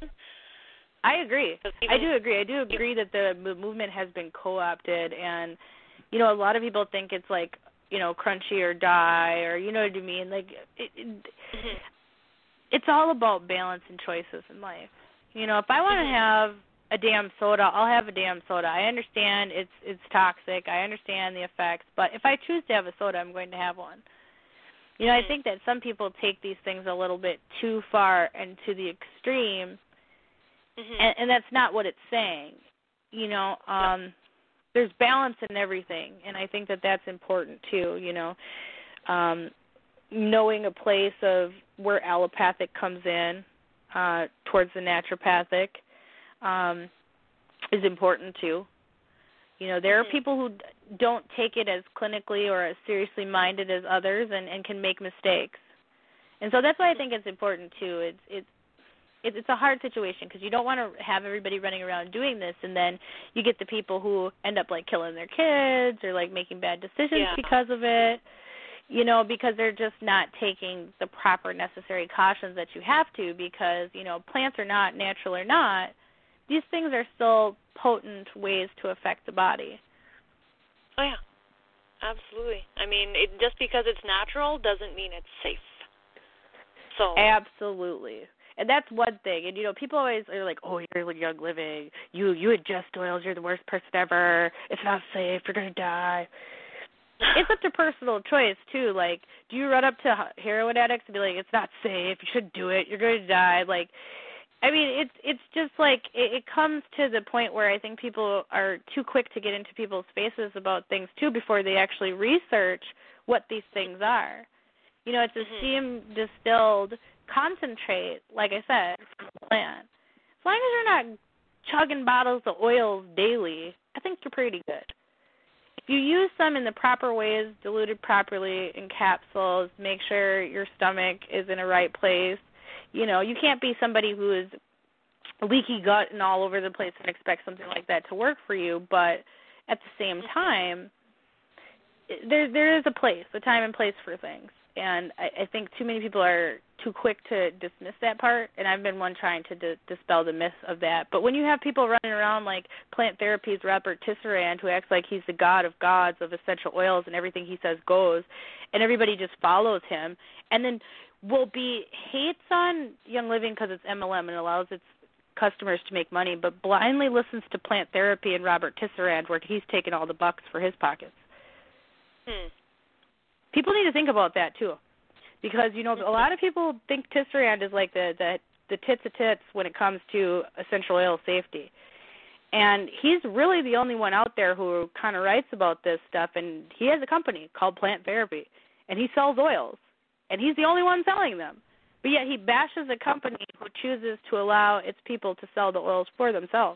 I agree. Even, I do agree. I do agree that the movement has been co-opted, and you know, a lot of people think it's like, you know, crunchy or die, or you know what I mean. Like, it, it, mm-hmm. it's all about balance and choices in life. You know, if I want to mm-hmm. have a damn soda, I'll have a damn soda. I understand it's it's toxic. I understand the effects, but if I choose to have a soda, I'm going to have one. You know, mm-hmm. I think that some people take these things a little bit too far and to the extreme. Mm-hmm. And, and that's not what it's saying. You know, um, yep. there's balance in everything, and I think that that's important too, you know. Um, knowing a place of where allopathic comes in uh, towards the naturopathic um, is important too. You know, there mm-hmm. are people who don't take it as clinically or as seriously minded as others and, and can make mistakes. And so that's why I think it's important too. It's it's it's a hard situation because you don't want to have everybody running around doing this, and then you get the people who end up like killing their kids or like making bad decisions yeah. because of it, you know, because they're just not taking the proper necessary cautions that you have to, because, you know, plants are not natural or not, these things are still potent ways to affect the body. Oh, yeah, absolutely. I mean, it, just because it's natural doesn't mean it's safe. So absolutely. And that's one thing. And, you know, people always are like, oh, you're Young Living. You you ingest oils. You're the worst person ever. It's not safe. You're going to die. It's up to personal choice, too. Like, do you run up to heroin addicts and be like, it's not safe. You shouldn't do it. You're going to die. Like, I mean, it's it's just like it, it comes to the point where I think people are too quick to get into people's faces about things, too, before they actually research what these things are. You know, it's a steam distilled concentrate, like I said, from a plant. As long as you're not chugging bottles of oils daily, I think you're pretty good. If you use some in the proper ways, diluted properly in capsules, make sure your stomach is in a right place. You know, you can't be somebody who is leaky gut and all over the place and expect something like that to work for you, but at the same time, there there is a place, a time and place for things. And I, I think too many people are too quick to dismiss that part, and I've been one trying to d- dispel the myth of that. But when you have people running around like Plant Therapy's Robert Tisserand, who acts like he's the god of gods of essential oils and everything he says goes, and everybody just follows him, and then will be hates on Young Living because it's M L M and allows its customers to make money, but blindly listens to Plant Therapy and Robert Tisserand where he's taking all the bucks for his pockets. Hmm. People need to think about that, too, because, you know, a lot of people think Tisserand is like the, the, the tits of tits when it comes to essential oil safety. And he's really the only one out there who kind of writes about this stuff, and he has a company called Plant Therapy, and he sells oils, and he's the only one selling them. But yet he bashes a company who chooses to allow its people to sell the oils for themselves.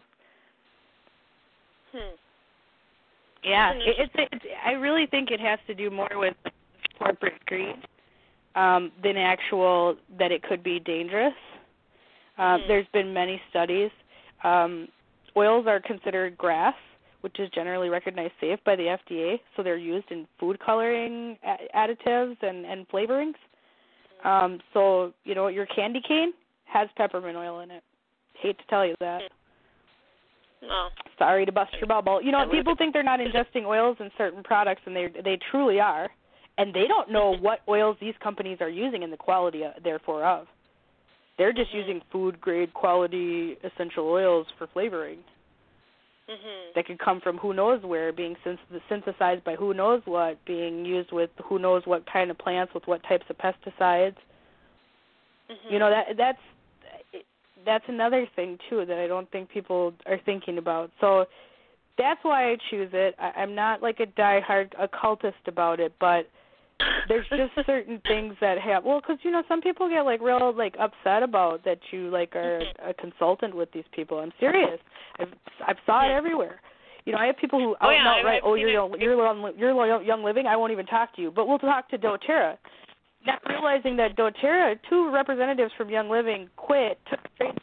Hmm. Yeah, it, it's, it's, I really think it has to do more with corporate greed um, than actual that it could be dangerous. Uh, mm-hmm. There's been many studies. Um, oils are considered GRAS, which is generally recognized safe by the F D A, so they're used in food coloring a- additives and, and flavorings. Um, so, you know, your candy cane has peppermint oil in it. Hate to tell you that. No. Sorry to bust your bubble. You know, people think they're not ingesting oils in certain products, and they they truly are. And they don't know what oils these companies are using and the quality, therefore, of. They're just mm-hmm. using food-grade quality essential oils for flavoring. Mm-hmm. That could come from who knows where, being synthesized by who knows what, being used with who knows what kind of plants with what types of pesticides. Mm-hmm. You know, that that's that's another thing, too, that I don't think people are thinking about. So that's why I choose it. I, I'm not like a diehard occultist about it, but there's just certain things that have, well, because, you know, some people get, like, real, like, upset about that you, like, are a, a consultant with these people. I'm serious. I've, I've saw it everywhere. You know, I have people who oh, out yeah, and out right, oh, you're, young, you're, you're Young Living, I won't even talk to you. But we'll talk to doTERRA. Not realizing that doTERRA, two representatives from Young Living quit, took trade.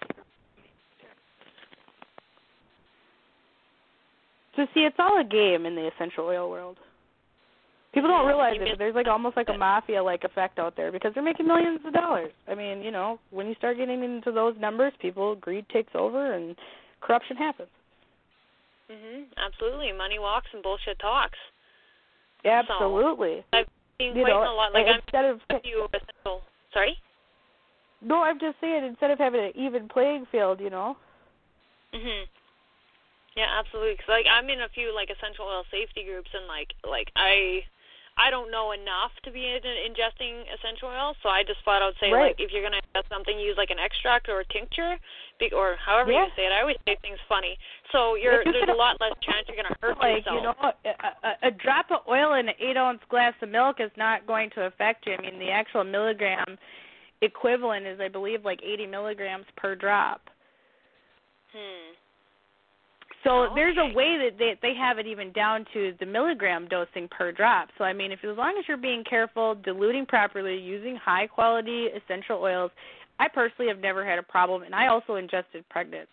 So, see, it's all a game in the essential oil world. People don't realize it, but there's like almost like a mafia-like effect out there because they're making millions of dollars. I mean, you know, when you start getting into those numbers, people, greed takes over and corruption happens. Mhm. Absolutely. Money walks and bullshit talks. Yeah, absolutely. So, I've seen you quite know, a lot. Like, instead I'm of a few essential. Sorry? No, I'm just saying, instead of having an even playing field, you know. Mhm. Yeah, absolutely. Cause like I'm in a few like essential oil safety groups, and like like I I don't know enough to be in, ingesting essential oils, so I just flat out say right. like if you're gonna ingest something, use like an extract or a tincture, or however yeah. you say it. I always say things funny, so you're you there's a lot less chance you're gonna hurt like, yourself. You know, a, a, a drop of oil in an eight ounce glass of milk is not going to affect you. I mean, the actual milligram equivalent is, I believe, like eighty milligrams per drop. Hmm. So okay. there's a way that they they have it even down to the milligram dosing per drop. So I mean, if as long as you're being careful, diluting properly, using high quality essential oils, I personally have never had a problem, and I also ingested pregnant.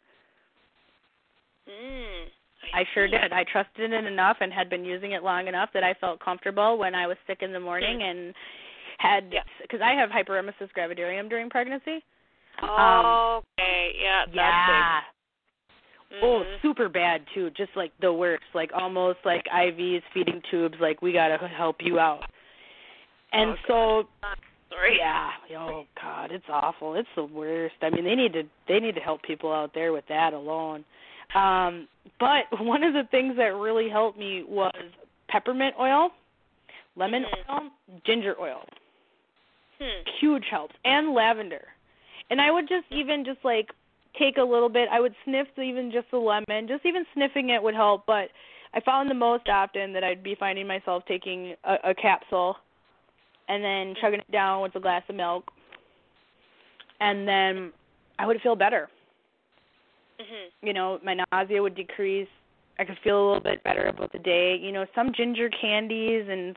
Mm, I, I sure did. I trusted it enough and had been using it long enough that I felt comfortable when I was sick in the morning mm. and had because yeah. I have hyperemesis gravidarum during pregnancy. Oh, um, okay, yeah, that's yeah. Big. Mm-hmm. Oh, super bad, too, just like the worst, like almost like I Vs, feeding tubes, like we got to help you out. And oh, so, Sorry. yeah, oh, God, it's awful. It's the worst. I mean, they need to they need to help people out there with that alone. Um, but one of the things that really helped me was peppermint oil, lemon mm-hmm. oil, ginger oil. Hmm. Huge helps. And lavender. And I would just even just like, take a little bit. I would sniff even just the lemon. Just even sniffing it would help. But I found the most often that I'd be finding myself taking a, a capsule and then chugging it down with a glass of milk. And then I would feel better. Mm-hmm. You know, my nausea would decrease. I could feel a little bit better about the day. You know, some ginger candies and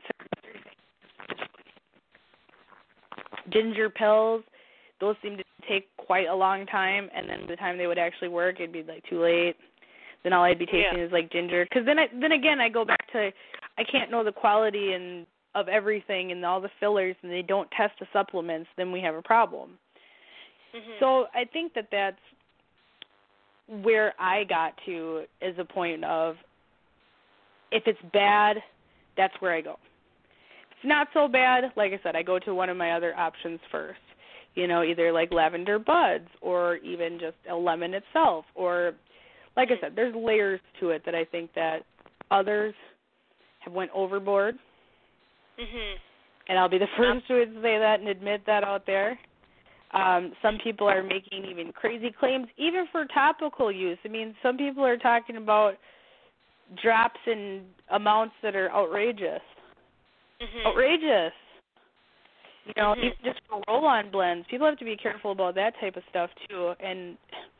ginger pills, those seem to take quite a long time, and then by the time they would actually work, it'd be like too late. Then all I'd be tasting yeah. is like ginger. Because then, I, then again, I go back to I can't know the quality and of everything and all the fillers, and they don't test the supplements. Then we have a problem. Mm-hmm. So I think that that's where I got to is a point of if it's bad, that's where I go. If it's not so bad, like I said, I go to one of my other options first. You know, either like lavender buds or even just a lemon itself. Or, like I said, there's layers to it that I think that others have went overboard. Mm-hmm. And I'll be the first to say that and admit that out there. Um, some people are making even crazy claims, even for topical use. I mean, some people are talking about drops in amounts that are outrageous. Mm-hmm. Outrageous. You know, mm-hmm. even just for roll-on blends, people have to be careful about that type of stuff, too. And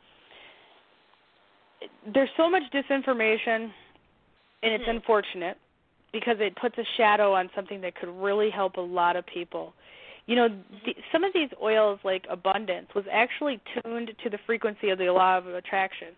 there's so much disinformation, and it's mm-hmm. unfortunate because it puts a shadow on something that could really help a lot of people. You know, mm-hmm. the, some of these oils, like Abundance, was actually tuned to the frequency of the law of attraction.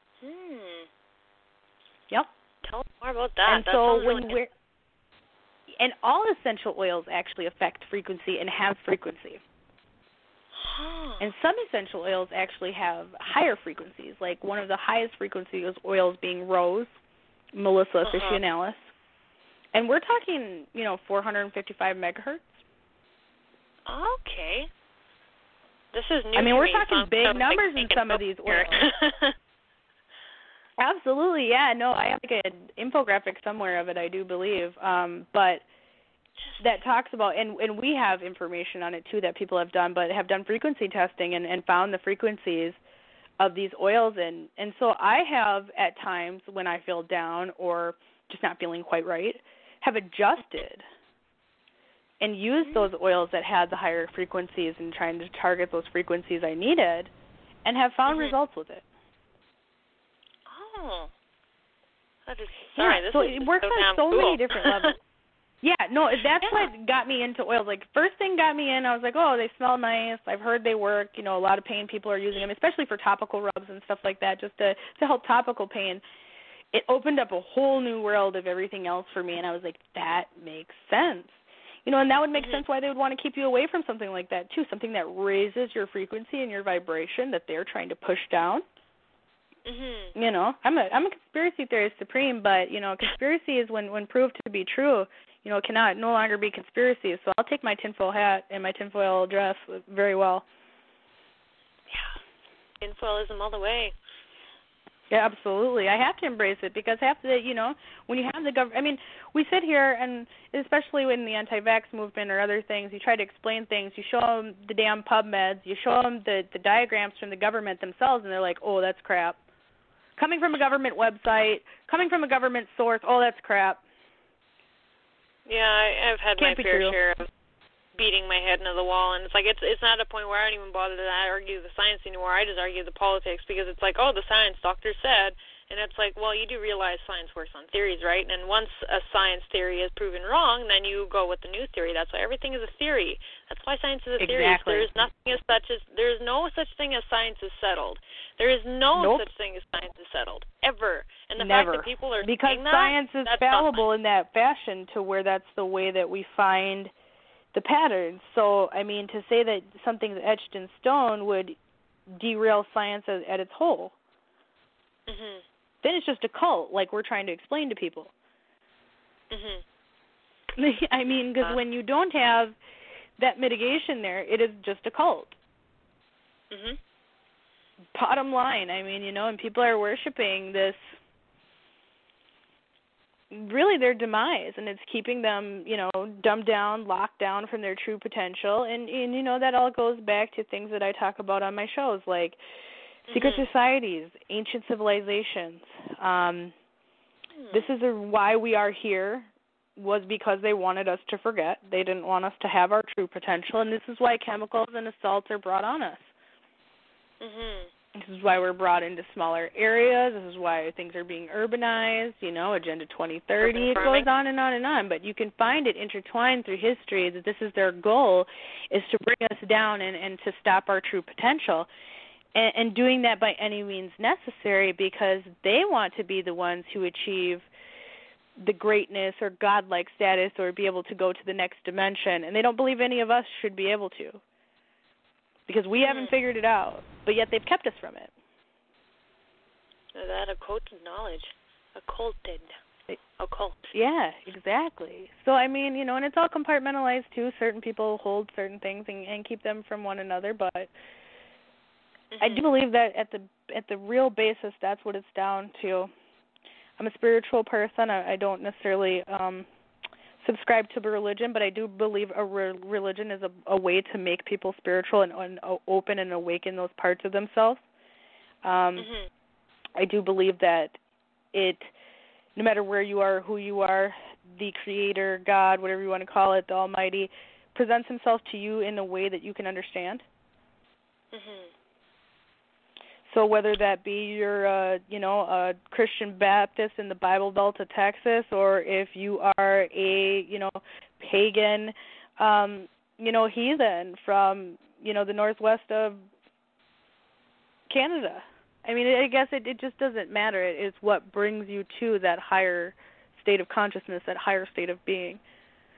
Hmm. Yep. Tell us more about that. And that so sounds when really we're and all essential oils actually affect frequency and have frequency. And some essential oils actually have higher frequencies, like one of the highest frequency oils being rose, Melissa uh-huh. officinalis. And we're talking, you know, four hundred fifty-five megahertz. Okay. This is new I mean, to we're me, talking so big numbers in some of these oils. Absolutely, yeah. No, I have like an infographic somewhere of it, I do believe. Um, but that talks about, and, and we have information on it too that people have done, but have done frequency testing and, and found the frequencies of these oils. And, and so I have at times when I feel down or just not feeling quite right, have adjusted and used those oils that had the higher frequencies and trying to target those frequencies I needed and have found mm-hmm. results with it. Oh. That is, sorry, yeah, this so is it works so on so cool. many different levels. Yeah, no, that's yeah. what got me into oils. Like, first thing got me in, I was like, oh, they smell nice. I've heard they work. You know, a lot of pain people are using them, especially for topical rubs and stuff like that, just to, to help topical pain. It opened up a whole new world of everything else for me, and I was like, that makes sense. You know, and that would make mm-hmm. sense why they would want to keep you away from something like that, too, something that raises your frequency and your vibration that they're trying to push down. Mm-hmm. You know, I'm a I'm a conspiracy theorist supreme, but, you know, conspiracy is when, when proved to be true, you know, it cannot no longer be conspiracy. So I'll take my tinfoil hat and my tinfoil dress very well. Yeah, tinfoilism all the way. Yeah, absolutely. I have to embrace it because half the, you know, when you have the government, I mean, we sit here and especially in the anti-vax movement or other things, you try to explain things. You show them the damn PubMeds. You show them the, the diagrams from the government themselves, and they're like, oh, that's crap. Coming from a government website, coming from a government source, oh, that's crap. Yeah, I, I've had Can't my fair true. share of beating my head into the wall, and it's like it's it's not a point where I don't even bother to argue the science anymore. I just argue the politics because it's like, oh, the science doctor said, and it's like, well, you do realize science works on theories, right? And once a science theory is proven wrong, then you go with the new theory. That's why everything is a theory. That's why science is a exactly. theory. There is nothing as such as there is no such thing as science is settled. There is no nope. such thing as science is settled ever. And the Never. fact that people are because saying that, science is that's fallible in that fashion to where that's the way that we find the patterns. So, I mean, to say that something's etched in stone would derail science at, at its whole. Mm-hmm. Then it's just a cult, like we're trying to explain to people. Mm-hmm. I mean, because uh, when you don't have that mitigation there, it is just a cult. Mm-hmm. Bottom line, I mean, you know, and people are worshiping this, really their demise, and it's keeping them, you know, dumbed down, locked down from their true potential. And, and you know, that all goes back to things that I talk about on my shows, like mm-hmm. secret societies, ancient civilizations. Um, mm. This is a, why we are here, was because they wanted us to forget. They didn't want us to have our true potential, and this is why chemicals and assaults are brought on us. Mm-hmm. This is why we're brought into smaller areas. This is why things are being urbanized, you know, Agenda twenty thirty. It goes on and on and on. But you can find it intertwined through history that this is their goal, is to bring us down and, and to stop our true potential. And, and doing that by any means necessary because they want to be the ones who achieve the greatness or godlike status or be able to go to the next dimension. And they don't believe any of us should be able to, because we haven't figured it out, but yet they've kept us from it. That occulted knowledge, occulted, occult. Yeah, exactly. So I mean, you know, and it's all compartmentalized too. Certain people hold certain things and, and keep them from one another, but mm-hmm. I do believe that at the at the real basis, that's what it's down to. I'm a spiritual person. I, I don't necessarily um, subscribe to religion, but I do believe a re- religion is a, a way to make people spiritual and, and open and awaken those parts of themselves. Um, mm-hmm. I do believe that it, no matter where you are, who you are, the Creator, God, whatever you want to call it, the Almighty, presents Himself to you in a way that you can understand. Mm-hmm. So whether that be you're, uh, you know, a Christian Baptist in the Bible Belt of Texas, or if you are a, you know, pagan, um, you know, heathen from, you know, the northwest of Canada. I mean, I guess it, it just doesn't matter. It's what brings you to that higher state of consciousness, that higher state of being.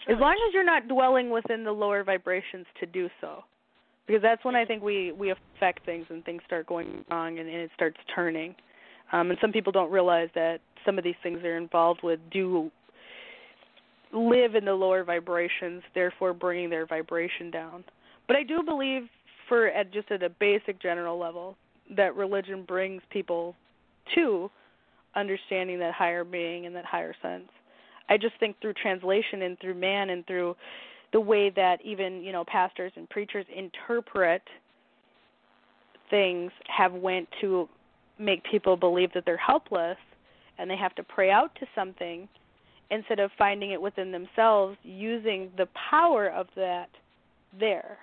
As long as you're not dwelling within the lower vibrations to do so. Because that's when I think we, we affect things and things start going wrong and, and it starts turning. Um, and some people don't realize that some of these things they're involved with do live in the lower vibrations, therefore bringing their vibration down. But I do believe, for at just at a basic general level, that religion brings people to understanding that higher being and that higher sense. I just think through translation and through man and through the way that even, you know, pastors and preachers interpret things have went to make people believe that they're helpless and they have to pray out to something instead of finding it within themselves, using the power of that there.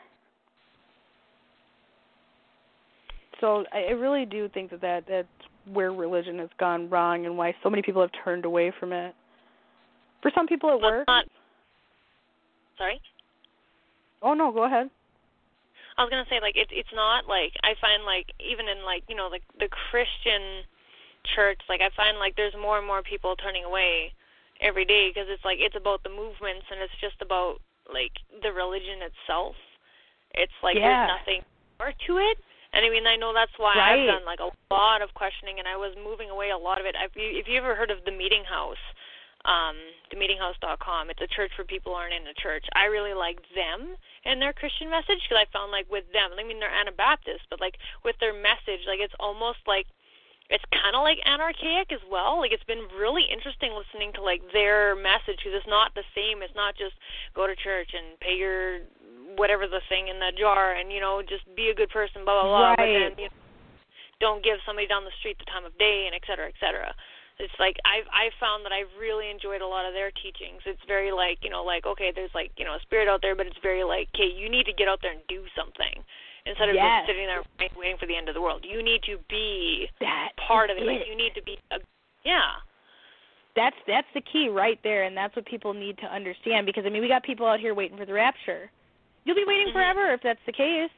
So I really do think that, that that's where religion has gone wrong and why so many people have turned away from it. For some people it works. Not, sorry? Oh, no, go ahead. I was going to say, like, it, it's not, like, I find, like, even in, like, you know, like, the Christian church, like, I find, like, there's more and more people turning away every day because it's, like, it's about the movements and it's just about, like, the religion itself. It's, like, yeah. there's nothing more to it. And, I mean, I know that's why right. I've done, like, a lot of questioning, and I was moving away a lot of it. If you, if you ever heard of The Meeting House, um, the meeting house dot com, it's a church for people who aren't in a church. I really like them and their Christian message because I found, like, with them, I mean, they're Anabaptist, but, like, with their message, like, it's almost like, it's kind of like anarchaic as well. Like, it's been really interesting listening to, like, their message because it's not the same. It's not just go to church and pay your whatever the thing in the jar and, you know, just be a good person, blah, blah, blah. Right. But then, you know, don't give somebody down the street the time of day and et cetera, et cetera. It's like I've I've found that I've really enjoyed a lot of their teachings. It's very like, you know, like, okay, there's like, you know, a spirit out there, but it's very like, okay, you need to get out there and do something instead of yes. just sitting there waiting for the end of the world. You need to be that part of it. it. Like, you need to be, a, yeah. That's that's the key right there, and that's what people need to understand because, I mean, we got people out here waiting for the rapture. You'll be waiting mm-hmm. forever if that's the case.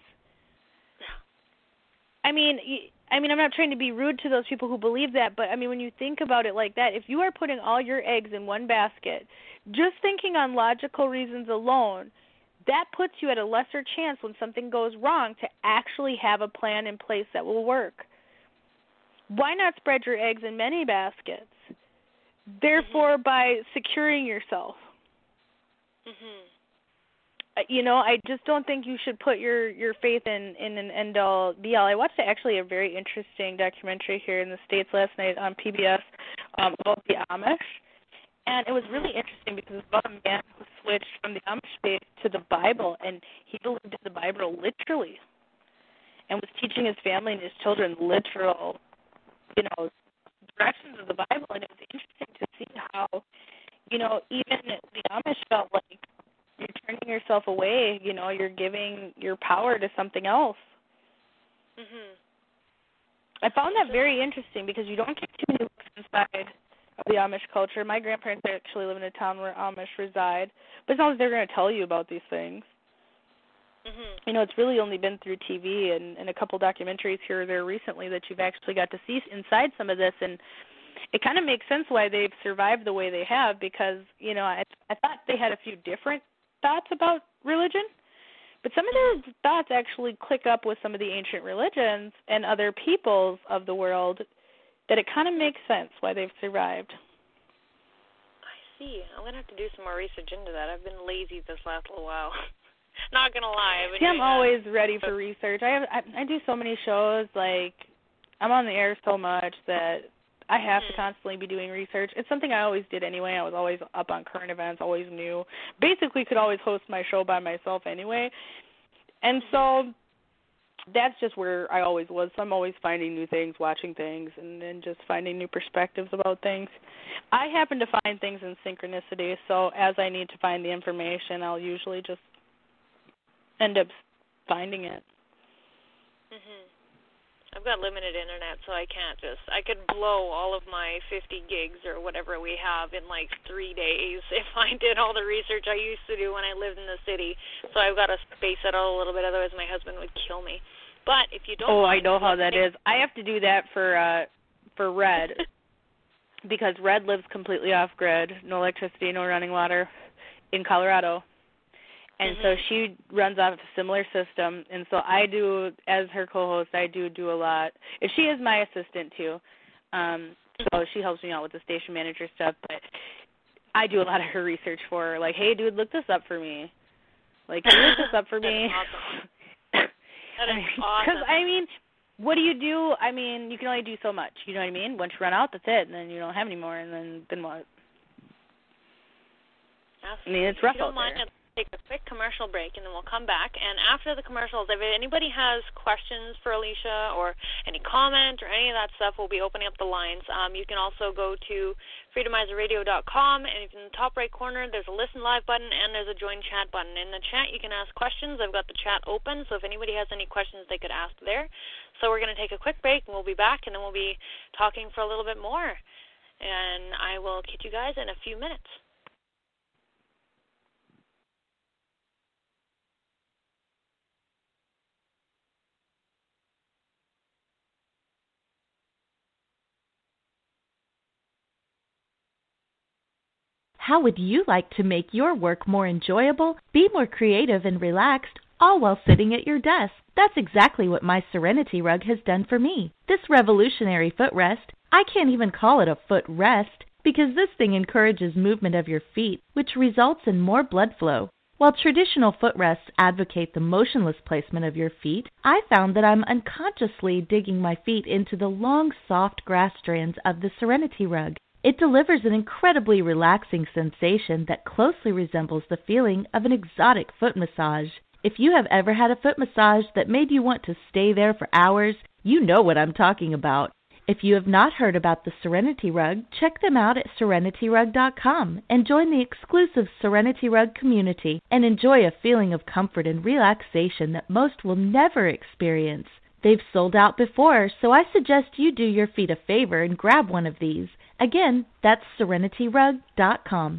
I mean, I mean, I'm not trying to be rude to those people who believe that, but, I mean, when you think about it like that, if you are putting all your eggs in one basket, just thinking on logical reasons alone, that puts you at a lesser chance when something goes wrong to actually have a plan in place that will work. Why not spread your eggs in many baskets? Therefore, mm-hmm. by securing yourself. Mm-hmm. You know, I just don't think you should put your, your faith in, in an end-all, be-all. I watched actually a very interesting documentary here in the States last night on P B S um, about the Amish, and it was really interesting because it was about a man who switched from the Amish faith to the Bible, and he believed in the Bible literally and was teaching his family and his children literal, you know, directions of the Bible, and it was interesting to see how, you know, even the Amish felt like you're turning yourself away, you know, you're giving your power to something else. Mhm. I found that very interesting because you don't get too many looks inside of the Amish culture. My grandparents actually live in a town where Amish reside, but it's not like they're going to tell you about these things. Mhm. You know, it's really only been through T V and, and a couple documentaries here or there recently that you've actually got to see inside some of this, and it kind of makes sense why they've survived the way they have because, you know, I, I thought they had a few different thoughts about religion, but some of their thoughts actually click up with some of the ancient religions and other peoples of the world that it kind of makes sense why they've survived. I see. I'm going to have to do some more research into that. I've been lazy this last little while. Not going to lie. I've See, I'm always that. ready for research. I, have, I I do so many shows, like, I'm on the air so much that I have to constantly be doing research. It's something I always did anyway. I was always up on current events, always knew. Basically could always host my show by myself anyway. And so that's just where I always was. So I'm always finding new things, watching things, and, and just finding new perspectives about things. I happen to find things in synchronicity, so as I need to find the information, I'll usually just end up finding it. Mhm. I've got limited internet, so I can't just, I could blow all of my fifty gigs or whatever we have in like three days if I did all the research I used to do when I lived in the city. So I've got to space it out a little bit, otherwise my husband would kill me. But if you don't Oh, mind, I know how that is. I have to do that for uh for Red because Red lives completely off grid, no electricity, no running water. in Colorado. And mm-hmm. so she runs off a similar system, and so I do, as her co-host, I do do a lot. And she is my assistant, too, um, so she helps me out with the station manager stuff, but I do a lot of her research for her, like, hey, dude, look this up for me. Like, can you look this up for me? Awesome. That is awesome. Because, I mean, what do you do? I mean, you can only do so much, you know what I mean? Once you run out, that's it, and then you don't have any more, and then, then what? Absolutely. I mean, it's rough if you don't out mind, there. Take a quick commercial break, and then we'll come back. And after the commercials, if anybody has questions for Alicia or any comment or any of that stuff, we'll be opening up the lines. Um, you can also go to freedomizer radio dot com, and in the top right corner, there's a Listen Live button, and there's a Join Chat button. In the chat, you can ask questions. I've got the chat open, so if anybody has any questions, they could ask there. So we're going to take a quick break, and we'll be back, and then we'll be talking for a little bit more. And I will catch you guys in a few minutes. How would you like to make your work more enjoyable, be more creative and relaxed, all while sitting at your desk? That's exactly what my Serenity Rug has done for me. This revolutionary footrest, I can't even call it a footrest, because this thing encourages movement of your feet, which results in more blood flow. While traditional footrests advocate the motionless placement of your feet, I found that I'm unconsciously digging my feet into the long, soft grass strands of the Serenity Rug. It delivers an incredibly relaxing sensation that closely resembles the feeling of an exotic foot massage. If you have ever had a foot massage that made you want to stay there for hours, you know what I'm talking about. If you have not heard about the Serenity Rug, check them out at serenity rug dot com and join the exclusive Serenity Rug community and enjoy a feeling of comfort and relaxation that most will never experience. They've sold out before, so I suggest you do your feet a favor and grab one of these. Again, that's serenity rug dot com.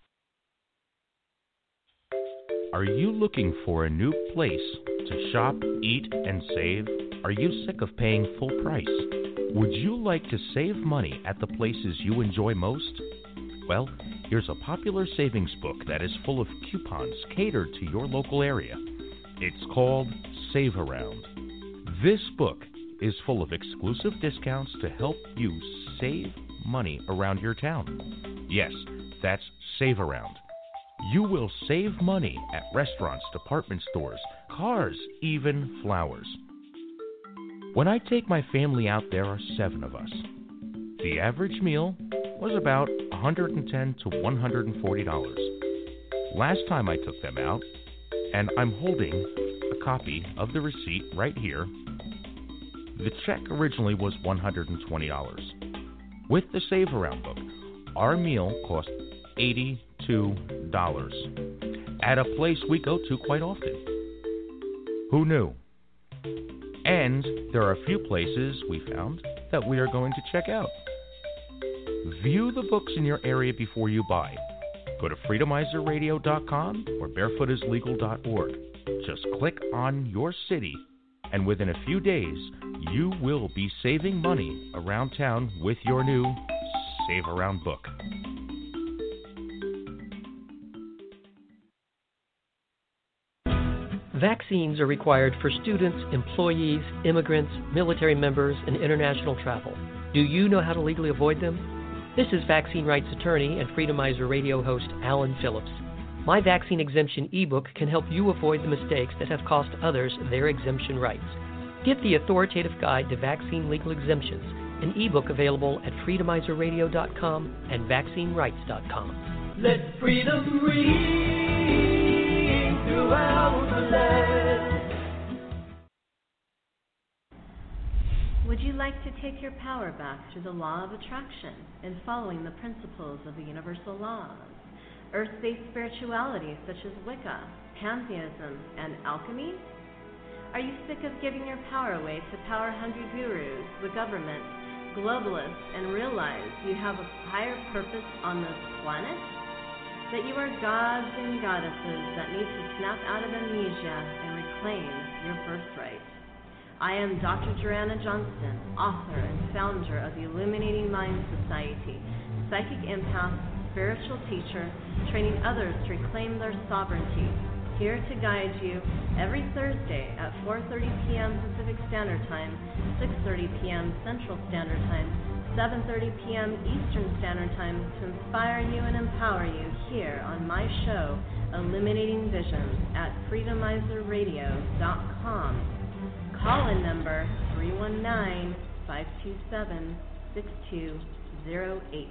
Are you looking for a new place to shop, eat, and save? Are you sick of paying full price? Would you like to save money at the places you enjoy most? Well, here's a popular savings book that is full of coupons catered to your local area. It's called Save Around. This book is full of exclusive discounts to help you save money around your town. Yes, that's Save Around. You will save money at restaurants, department stores, cars, even flowers. When I take my family out, there are seven of us. The average meal was about one hundred ten to one hundred forty dollars. Last time I took them out, and I'm holding a copy of the receipt right here, the check originally was one hundred twenty dollars. With the Save Around book, our meal cost eighty-two dollars at a place we go to quite often. Who knew? And there are a few places we found that we are going to check out. View the books in your area before you buy. Go to freedomizer radio dot com or barefoot is legal dot org. Just click on your city, and within a few days, you will be saving money around town with your new Save Around book. Vaccines are required for students, employees, immigrants, military members, and international travel. Do you know how to legally avoid them? This is vaccine rights attorney and Freedomizer Radio host Alan Phillips. My vaccine exemption ebook can help you avoid the mistakes that have cost others their exemption rights. Get the authoritative guide to vaccine legal exemptions, an ebook available at freedomizer radio dot com and vaccine rights dot com. Let freedom ring throughout the land. Would you like to take your power back through the law of attraction and following the principles of the universal laws? Earth-based spirituality such as Wicca, pantheism, and alchemy? Are you sick of giving your power away to power-hungry gurus, the government, globalists, and realize you have a higher purpose on this planet? That you are gods and goddesses that need to snap out of amnesia and reclaim your birthright. I am Doctor Joanna Johnston, author and founder of the Illuminating Mind Society, psychic empath, spiritual teacher, training others to reclaim their sovereignty. Here to guide you every Thursday at four thirty p.m. Pacific Standard Time, six thirty p.m. Central Standard Time, seven thirty p.m. Eastern Standard Time, to inspire you and empower you here on my show, Eliminating Visions, at freedomizer radio dot com. Call-in number three one nine, five two seven, six two zero eight.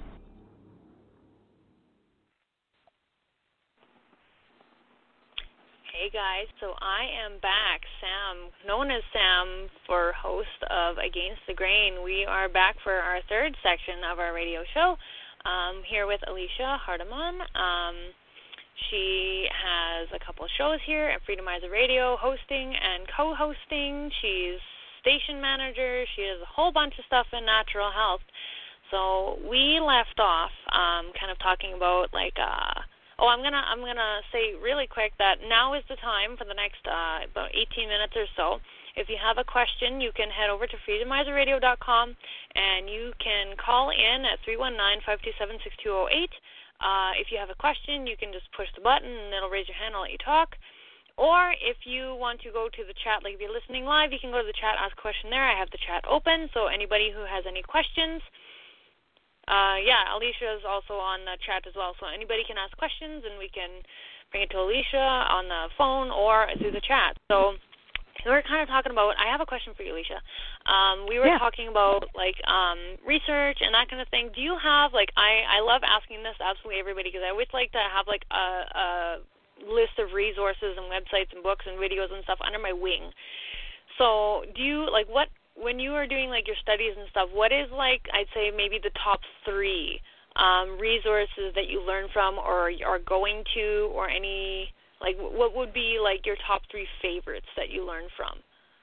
Hey guys, so I am back, Sam, known as Sam, for host of Against the Grain. We are back for our third section of our radio show, um, here with Alicia Hardiman. Um, she has a couple of shows here at Freedomizer Radio, hosting and co-hosting. She's station manager. She has a whole bunch of stuff in natural health. So we left off um, kind of talking about like... Uh, Oh, I'm gonna I'm gonna say really quick that now is the time for the next uh, about eighteen minutes or so. If you have a question, you can head over to freedomizer radio dot com and you can call in at three one nine, five two seven, six two zero eight. Uh, if you have a question, you can just push the button and it'll raise your hand and let you talk. Or if you want to go to the chat, like if you're listening live, you can go to the chat, ask a question there. I have the chat open, so anybody who has any questions. Uh, yeah, Alicia is also on the chat as well, so anybody can ask questions, and we can bring it to Alicia on the phone or through the chat. So we were kind of talking about, I have a question for you, Alicia. Um, we were yeah. talking about, like, um, research and that kind of thing. Do you have, like, I, I love asking this absolutely everybody, because I always like to have, like, a, a list of resources and websites and books and videos and stuff under my wing. So do you, like, what... when you are doing, like, your studies and stuff, what is, like, I'd say maybe the top three um, resources that you learn from or are going to, or any, like, what would be, like, your top three favorites that you learn from?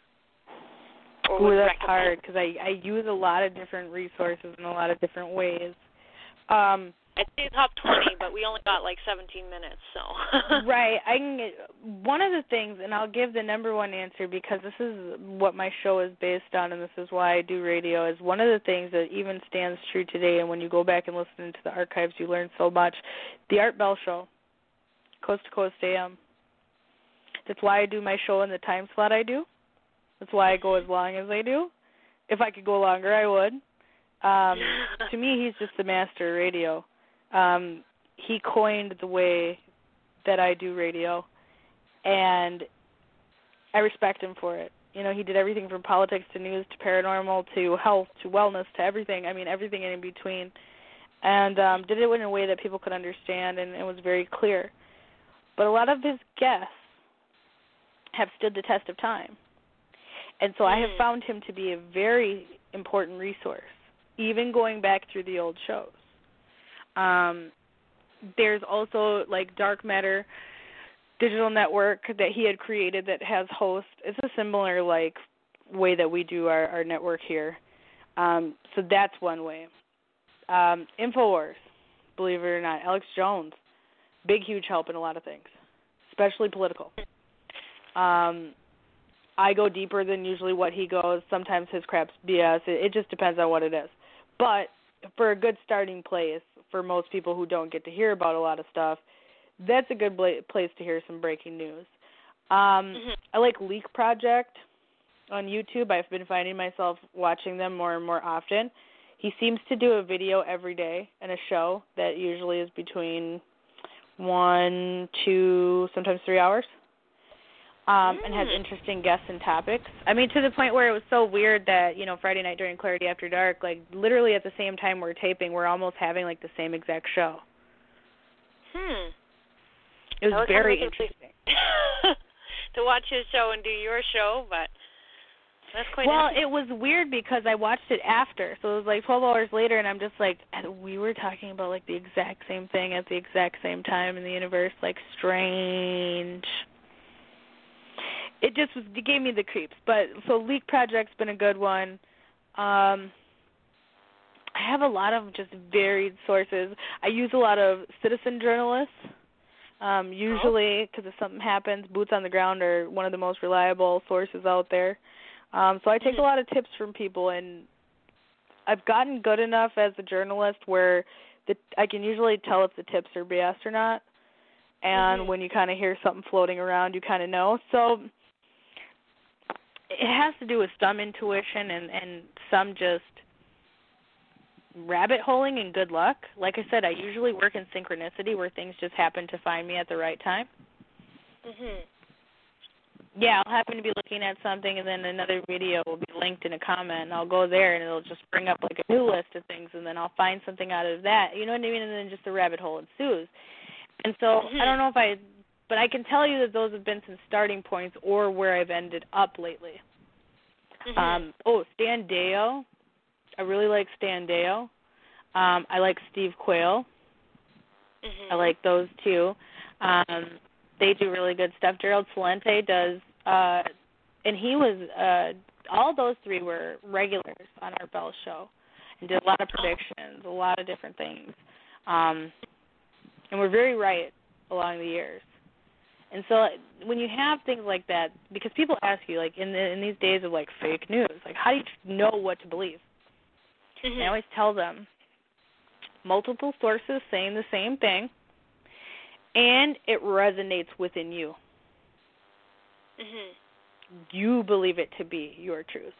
Or Ooh, that's recommend? hard, because I, I use a lot of different resources in a lot of different ways. Um, I'd say top twenty, but we only got like seventeen minutes, so. Right. I can get, one of the things, and I'll give the number one answer because this is what my show is based on, and this is why I do radio, is one of the things that even stands true today, and when you go back and listen to the archives, you learn so much. The Art Bell Show, Coast to Coast A M. That's why I do my show in the time slot I do. That's why I go as long as I do. If I could go longer, I would. Um, to me, he's just the master of radio. Um, he coined the way that I do radio, and I respect him for it. You know, he did everything from politics to news to paranormal to health to wellness to everything. I mean, everything in between, and um, did it in a way that people could understand, and it was very clear. But a lot of his guests have stood the test of time, and so I have found him to be a very important resource, even going back through the old shows. Um, there's also, like, Dark Matter Digital Network that he had created that has hosts. It's a similar, like, way that we do our, our network here. Um, so that's one way. Um, InfoWars, believe it or not. Alex Jones, big, huge help in a lot of things, especially political. Um, I go deeper than usually what he goes. Sometimes his crap's B S. It, it just depends on what it is. But for a good starting place, for most people who don't get to hear about a lot of stuff, that's a good bla- place to hear some breaking news. Um, mm-hmm. I like Leak Project on YouTube. I've been finding myself watching them more and more often. He seems to do a video every day and a show that usually is between one, two, sometimes three hours. Um, mm. and has interesting guests and topics. I mean, to the point where it was so weird that, you know, Friday night during Clarity After Dark, like, literally at the same time we're taping, we're almost having, like, the same exact show. Hmm. It was very interesting. To watch his show and do your show, but that's quite Well, interesting. it was weird because I watched it after, so it was, like, twelve hours later, and I'm just like, we were talking about, like, the exact same thing at the exact same time in the universe. Like, strange. It just was, it gave me the creeps. But so Leak Project's been a good one. Um, I have a lot of just varied sources. I use a lot of citizen journalists. Um, usually, because if something happens, boots on the ground are one of the most reliable sources out there. Um, so I take a lot of tips from people, and I've gotten good enough as a journalist where the, I can usually tell if the tips are B S or not. And mm-hmm. when you kind of hear something floating around, you kind of know. So it has to do with some intuition and, and some just rabbit holing and good luck. Like I said, I usually work in synchronicity where things just happen to find me at the right time. Mhm. Yeah, I'll happen to be looking at something, and then another video will be linked in a comment, and I'll go there, and it'll just bring up like a new list of things, and then I'll find something out of that. You know what I mean? And then just the rabbit hole ensues. And so mm-hmm. I don't know if I, but I can tell you that those have been some starting points or where I've ended up lately. Mm-hmm. Um, oh, Stan Deyo. I really like Stan Deyo. Um, I like Steve Quayle. Mm-hmm. I like those two. Um, they do really good stuff. Gerald Celente does, uh, and he was, uh, all those three were regulars on our Bell show and did a lot of predictions, a lot of different things. Um, and were very right along the years. And so when you have things like that, because people ask you, like, in the, in these days of, like, fake news, like, how do you know what to believe? Mm-hmm. And I always tell them, multiple sources saying the same thing, and it resonates within you. Mhm. You believe it to be your truth.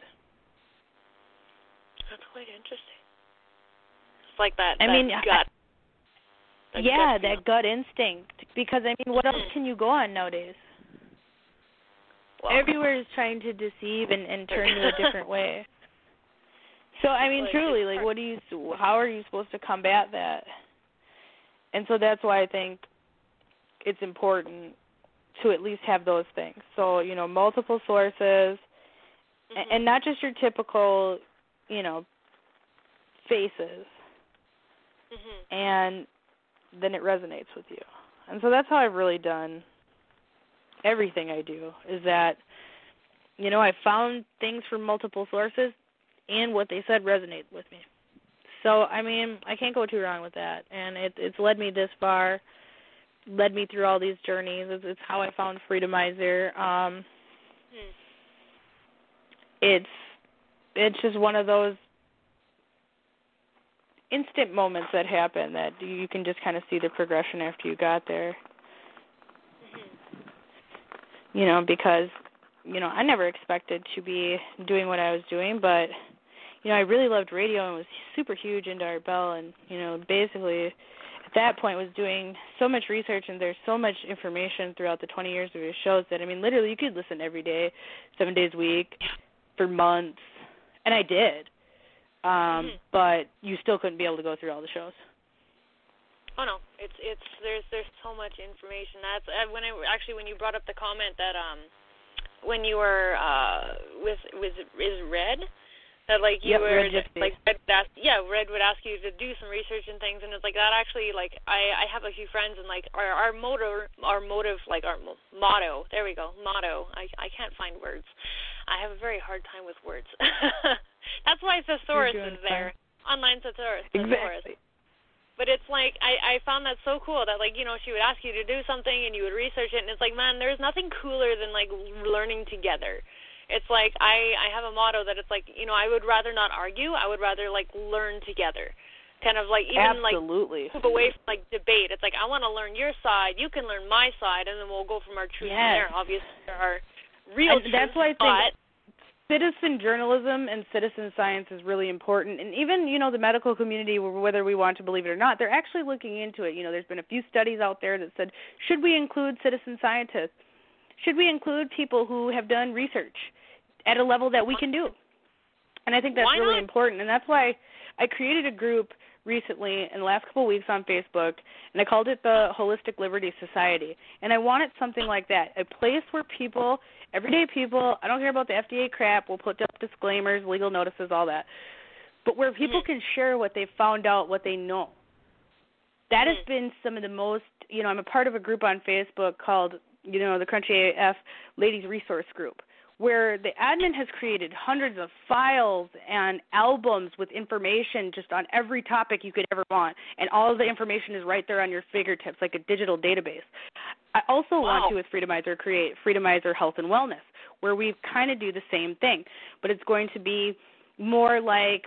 That's quite interesting. It's like that, I that mean, gut. That yeah, gut that gut instinct. Because, I mean, what mm-hmm. else can you go on nowadays? Well, Everywhere is trying to deceive and, and turn you a different way. So, I mean, like, truly, like, what do you, how are you supposed to combat that? And so that's why I think it's important to at least have those things. So, you know, multiple sources, mm-hmm. and not just your typical, you know, faces. Mm-hmm. And then it resonates with you. And so that's how I've really done everything I do, is that, you know, I found things from multiple sources, and what they said resonated with me. So, I mean, I can't go too wrong with that. And it, it's led me this far, led me through all these journeys. It's, it's how I found Freedomizer. Um, hmm. It's it's just one of those instant moments that happen that you can just kind of see the progression after you got there. Mm-hmm. You know, because, you know, I never expected to be doing what I was doing, but, you know, I really loved radio and was super huge into Art Bell, and, you know, basically at that point was doing so much research, and there's so much information throughout the twenty years of your shows that, I mean, literally you could listen every day, seven days a week, for months, and I did. Um, mm-hmm. But you still couldn't be able to go through all the shows. Oh no, it's it's there's there's so much information. That's uh, when I actually when you brought up the comment that um when you were uh with with is Red that like you yep, were Red like Red would ask, yeah Red would ask you to do some research and things, and it's like that actually like I I have a few friends, and like our our motor our motive like our mo- motto there we go motto I I can't find words. I have a very hard time with words. That's why thesaurus is there. Fine. Online thesaurus. Exactly. But it's like, I, I found that so cool that, like, you know, she would ask you to do something and you would research it, and it's like, man, there's nothing cooler than, like, learning together. It's like, I, I have a motto that it's like, you know, I would rather not argue. I would rather, like, learn together. Kind of like, even, Absolutely. like, move away from, like, debate. It's like, I want to learn your side, you can learn my side, and then we'll go from our truth yes. from there. Obviously, there are real and truths, that's why I think but citizen journalism and citizen science is really important. And even, you know, the medical community, whether we want to believe it or not, they're actually looking into it. You know, there's been a few studies out there that said, should we include citizen scientists? Should we include people who have done research at a level that we can do? And I think that's Why really not? important. And that's why I created a group recently in the last couple of weeks on Facebook, and I called it the Holistic Liberty Society. And I wanted something like that, a place where people, everyday people, I don't care about the F D A crap, we'll put up disclaimers, legal notices, all that, but where people mm-hmm. can share what they found out, what they know. That mm-hmm. has been some of the most, you know, I'm a part of a group on Facebook called, you know, the Crunchy A F Ladies Resource Group, where the admin has created hundreds of files and albums with information just on every topic you could ever want, and all of the information is right there on your fingertips, like a digital database. I also wow. want to, with Freedomizer, create Freedomizer Health and Wellness, where we kind of do the same thing, but it's going to be more like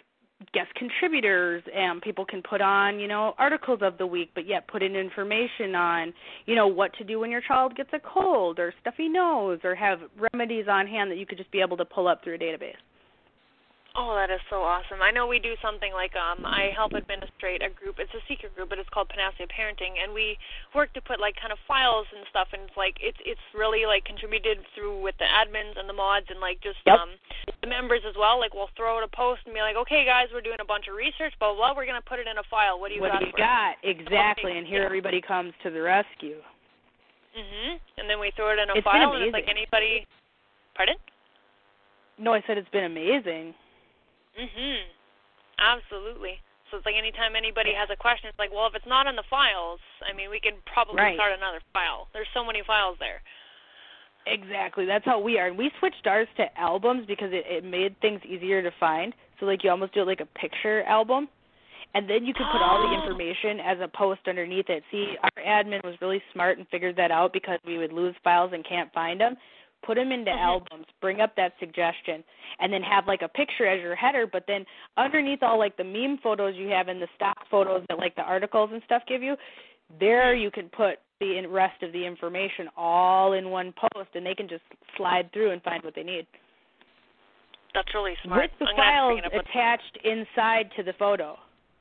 guest contributors, and people can put on, you know, articles of the week, but yet put in information on, you know, what to do when your child gets a cold or stuffy nose, or have remedies on hand that you could just be able to pull up through a database. Oh, that is so awesome. I know we do something like um, I help administrate a group. It's a secret group, but it's called Panacea Parenting, and we work to put like kind of files and stuff, and it's like it's it's really like contributed through with the admins and the mods and like just yep. um, the members as well. Like we'll throw out a post and be like, okay, guys, we're doing a bunch of research, blah, blah, blah. We're going to put it in a file. What do you what got do you for got? It? Exactly, okay. And here yeah. everybody comes to the rescue. Mhm. And then we throw it in a it's file, and it's like anybody. Pardon? No, I said it's been amazing. Mhm. Absolutely. So it's like anytime anybody has a question, it's like, well, if it's not in the files, I mean, we could probably right. start another file. There's so many files there. Exactly. That's how we are. And we switched ours to albums because it, it made things easier to find. So, like, you almost do it like a picture album. And then you can put all the information as a post underneath it. See, our admin was really smart and figured that out because we would lose files and can't find them. Put them into mm-hmm. albums, bring up that suggestion, and then have like a picture as your header, but then underneath all like the meme photos you have and the stock photos that like the articles and stuff give you, there you can put the rest of the information all in one post, and they can just slide through and find what they need. That's really smart. With the I'm files with attached inside to the photo.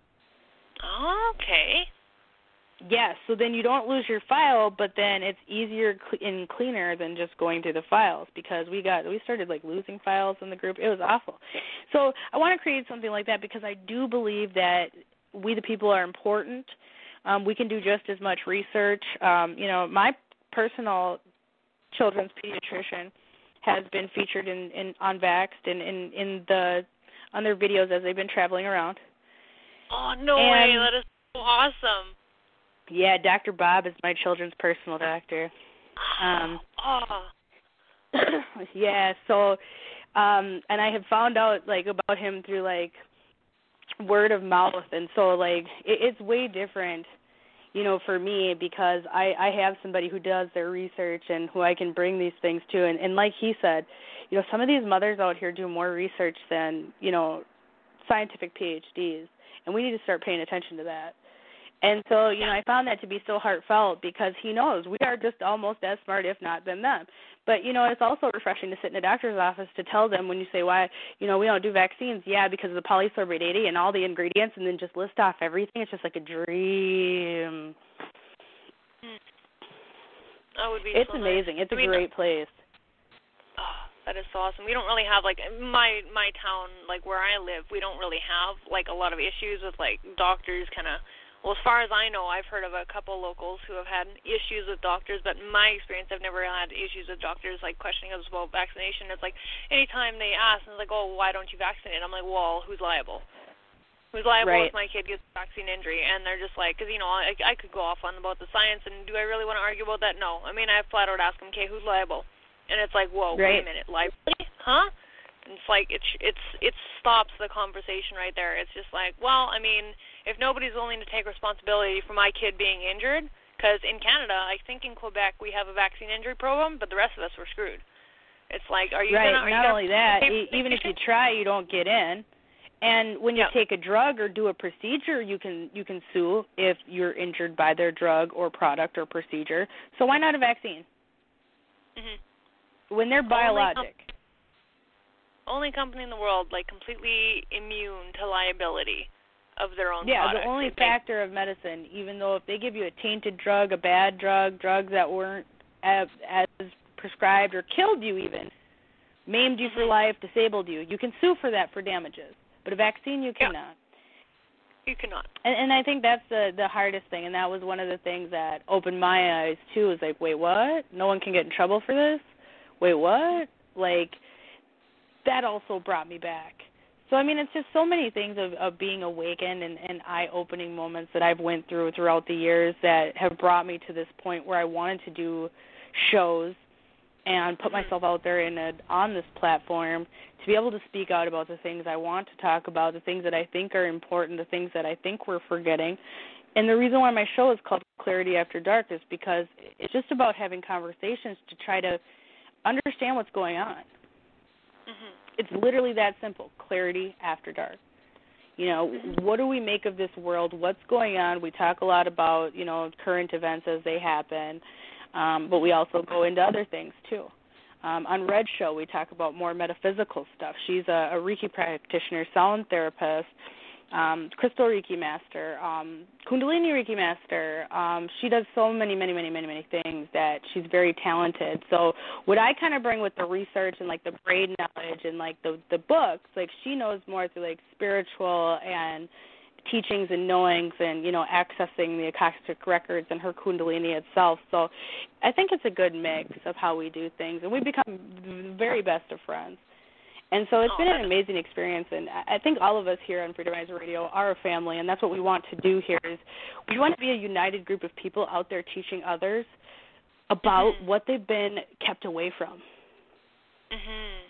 Okay. Yes, so then you don't lose your file, but then it's easier and cleaner than just going through the files because we got we started like losing files in the group. It was awful. So I want to create something like that because I do believe that we the people are important. Um, we can do just as much research. Um, you know, my personal children's pediatrician has been featured in, in on Vaxxed and in, in the on their videos as they've been traveling around. Oh no and, way! That is so awesome. Yeah, Doctor Bob is my children's personal doctor. Um, oh. yeah, so, um, and I have found out, like, about him through, like, word of mouth, and so, like, it, it's way different, you know, for me because I, I have somebody who does their research and who I can bring these things to, and, and like he said, you know, some of these mothers out here do more research than, you know, scientific P H Ds, and we need to start paying attention to that. And so, you know, I found that to be so heartfelt because he knows we are just almost as smart, if not, than them. But, you know, it's also refreshing to sit in a doctor's office to tell them when you say, why, you know, we don't do vaccines. Yeah, because of the polysorbate eighty and all the ingredients, and then just list off everything. It's just like a dream. That would be It's so amazing. Nice. It's a I mean, great place. Oh, that is so awesome. We don't really have, like, my my town, like, where I live, we don't really have, like, a lot of issues with, like, doctors kind of. Well, as far as I know, I've heard of a couple locals who have had issues with doctors, but in my experience, I've never had issues with doctors, like, questioning us about vaccination. It's like, anytime they ask, and it's like, oh, why don't you vaccinate? I'm like, well, who's liable? Who's liable right. if my kid gets a vaccine injury? And they're just like, because, you know, I, I could go off on about the science, and do I really want to argue about that? No. I mean, I flat out ask them, okay, who's liable? And it's like, whoa, right. wait a minute, liability? Huh? And it's like, it's, it's, it stops the conversation right there. It's just like, well, I mean, if nobody's willing to take responsibility for my kid being injured, because in Canada, I think in Quebec, we have a vaccine injury program, but the rest of us were screwed. It's like, are you right, going to... Not only that, e- even if you try, you don't get in. And when you yeah. take a drug or do a procedure, you can you can sue if you're injured by their drug or product or procedure. So why not a vaccine? Mm-hmm. When they're biologic. Only, com- only company in the world, like, completely immune to liability of their own yeah, product. the only they, factor of medicine, even though if they give you a tainted drug, a bad drug, drugs that weren't as, as prescribed or killed you even, maimed you for life, disabled you, you can sue for that for damages. But a vaccine, you cannot. Yeah. You cannot. And, and I think that's the, the hardest thing, and that was one of the things that opened my eyes, too, is like, wait, what? No one can get in trouble for this? Wait, what? Like, that also brought me back. So, I mean, it's just so many things of, of being awakened and, and eye-opening moments that I've went through throughout the years that have brought me to this point where I wanted to do shows and put myself out there in a, on this platform to be able to speak out about the things I want to talk about, the things that I think are important, the things that I think we're forgetting. And the reason why my show is called Clarity After Dark is because it's just about having conversations to try to understand what's going on. Mm-hmm. It's literally that simple, clarity after dark. You know, what do we make of this world? What's going on? We talk a lot about, you know, current events as they happen, um, but we also go into other things, too. Um, on Red's show, we talk about more metaphysical stuff. She's a, a Reiki practitioner, sound therapist, um, crystal Reiki master, um, Kundalini Reiki master. Um, she does so many, many, many, many, many things that she's very talented. So what I kind of bring with the research and, like, the brain knowledge and, like, the, the books, like, she knows more through, like, spiritual and teachings and knowings and, you know, accessing the Akashic records and her Kundalini itself. So I think it's a good mix of how we do things, and we've become the very best of friends. And so it's been an amazing experience, and I think all of us here on Freedomizer Radio are a family, and that's what we want to do here is we want to be a united group of people out there teaching others about mm-hmm. what they've been kept away from. Mhm.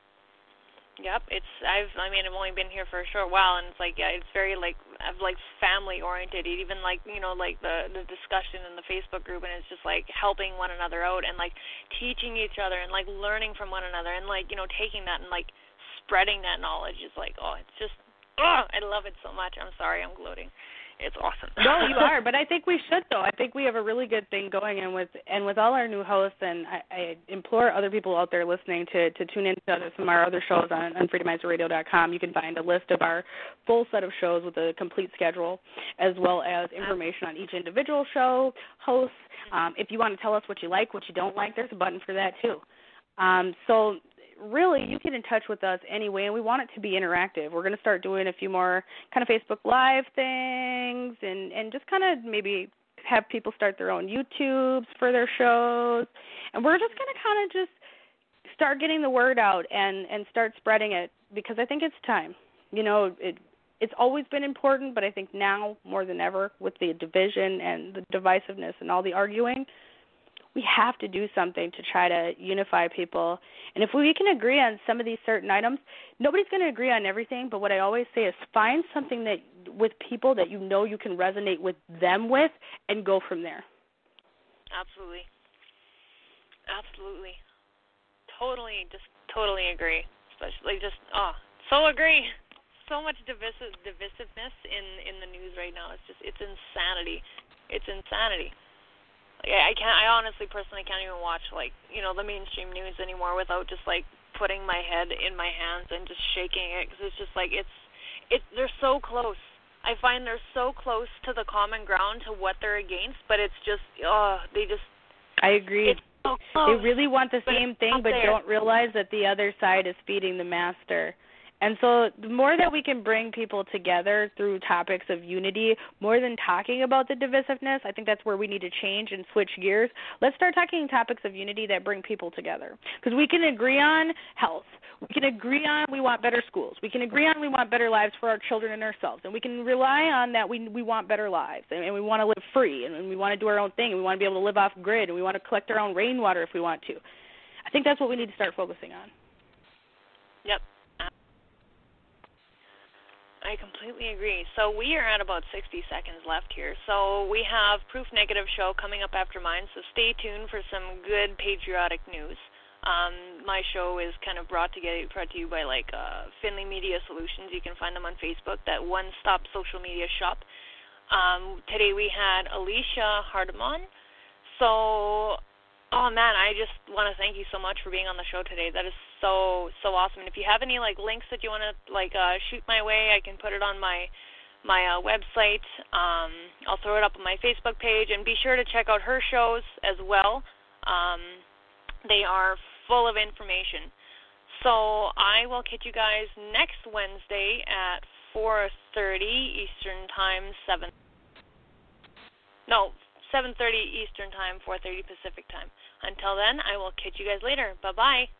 Yep, it's I've I mean I've only been here for a short while, and it's like yeah, it's very like I've like family oriented. Even like you know like the the discussion in the Facebook group, and it's just like helping one another out and like teaching each other and like learning from one another and like you know taking that and like spreading that knowledge is like oh it's just oh I love it so much. I'm sorry I'm gloating. It's awesome. No, you are, but I think we should, though. I think we have a really good thing going, and with and with all our new hosts, and I, I implore other people out there listening to, to tune into some of our other shows on, on freedomizer radio dot com. You can find a list of our full set of shows with a complete schedule, as well as information on each individual show, hosts. Um, if you want to tell us what you like, what you don't like, there's a button for that, too. Um, so really, you get in touch with us anyway, and we want it to be interactive. We're going to start doing a few more kind of Facebook Live things and, and just kind of maybe have people start their own YouTubes for their shows. And we're just going to kind of just start getting the word out and, and start spreading it because I think it's time. You know, it, it's always been important, but I think now more than ever with the division and the divisiveness and all the arguing, we have to do something to try to unify people. And if we can agree on some of these certain items, nobody's going to agree on everything, but what I always say is find something that with people that you know you can resonate with them with and go from there. Absolutely. Absolutely. Totally, just totally agree. Especially just, oh, so agree. So much divisive, divisiveness in, in the news right now. It's just, it's insanity. It's insanity. Like, I can't. I honestly, personally, can't even watch like you know the mainstream news anymore without just like putting my head in my hands and just shaking it because it's just like it's, it's they're so close. I find they're so close to the common ground to what they're against, but it's just oh they just. I agree. It's so close, they really want the but same thing, but there. don't realize that the other side is feeding the master. And so the more that we can bring people together through topics of unity, more than talking about the divisiveness, I think that's where we need to change and switch gears. Let's start talking topics of unity that bring people together. Because we can agree on health. We can agree on we want better schools. We can agree on we want better lives for our children and ourselves. And we can rely on that we we want better lives. And, and we want to live free. And, and we want to do our own thing. And we want to be able to live off grid. And we want to collect our own rainwater if we want to. I think that's what we need to start focusing on. Yep. I completely agree. So we are at about sixty seconds left here. So we have Proof Negative show coming up after mine, so stay tuned for some good patriotic news. Um, my show is kind of brought to, get, brought to you by like uh, Finley Media Solutions. You can find them on Facebook, that one-stop social media shop. Um, today we had Alicia Hardemon. So... Oh, man, I just want to thank you so much for being on the show today. That is so, so awesome. And if you have any, like, links that you want to, like, uh, shoot my way, I can put it on my my uh, website. Um, I'll throw it up on my Facebook page. And be sure to check out her shows as well. Um, they are full of information. So I will catch you guys next Wednesday at four thirty Eastern Time, seven... No, seven thirty Eastern Time, four thirty Pacific Time. Until then, I will catch you guys later. Bye-bye.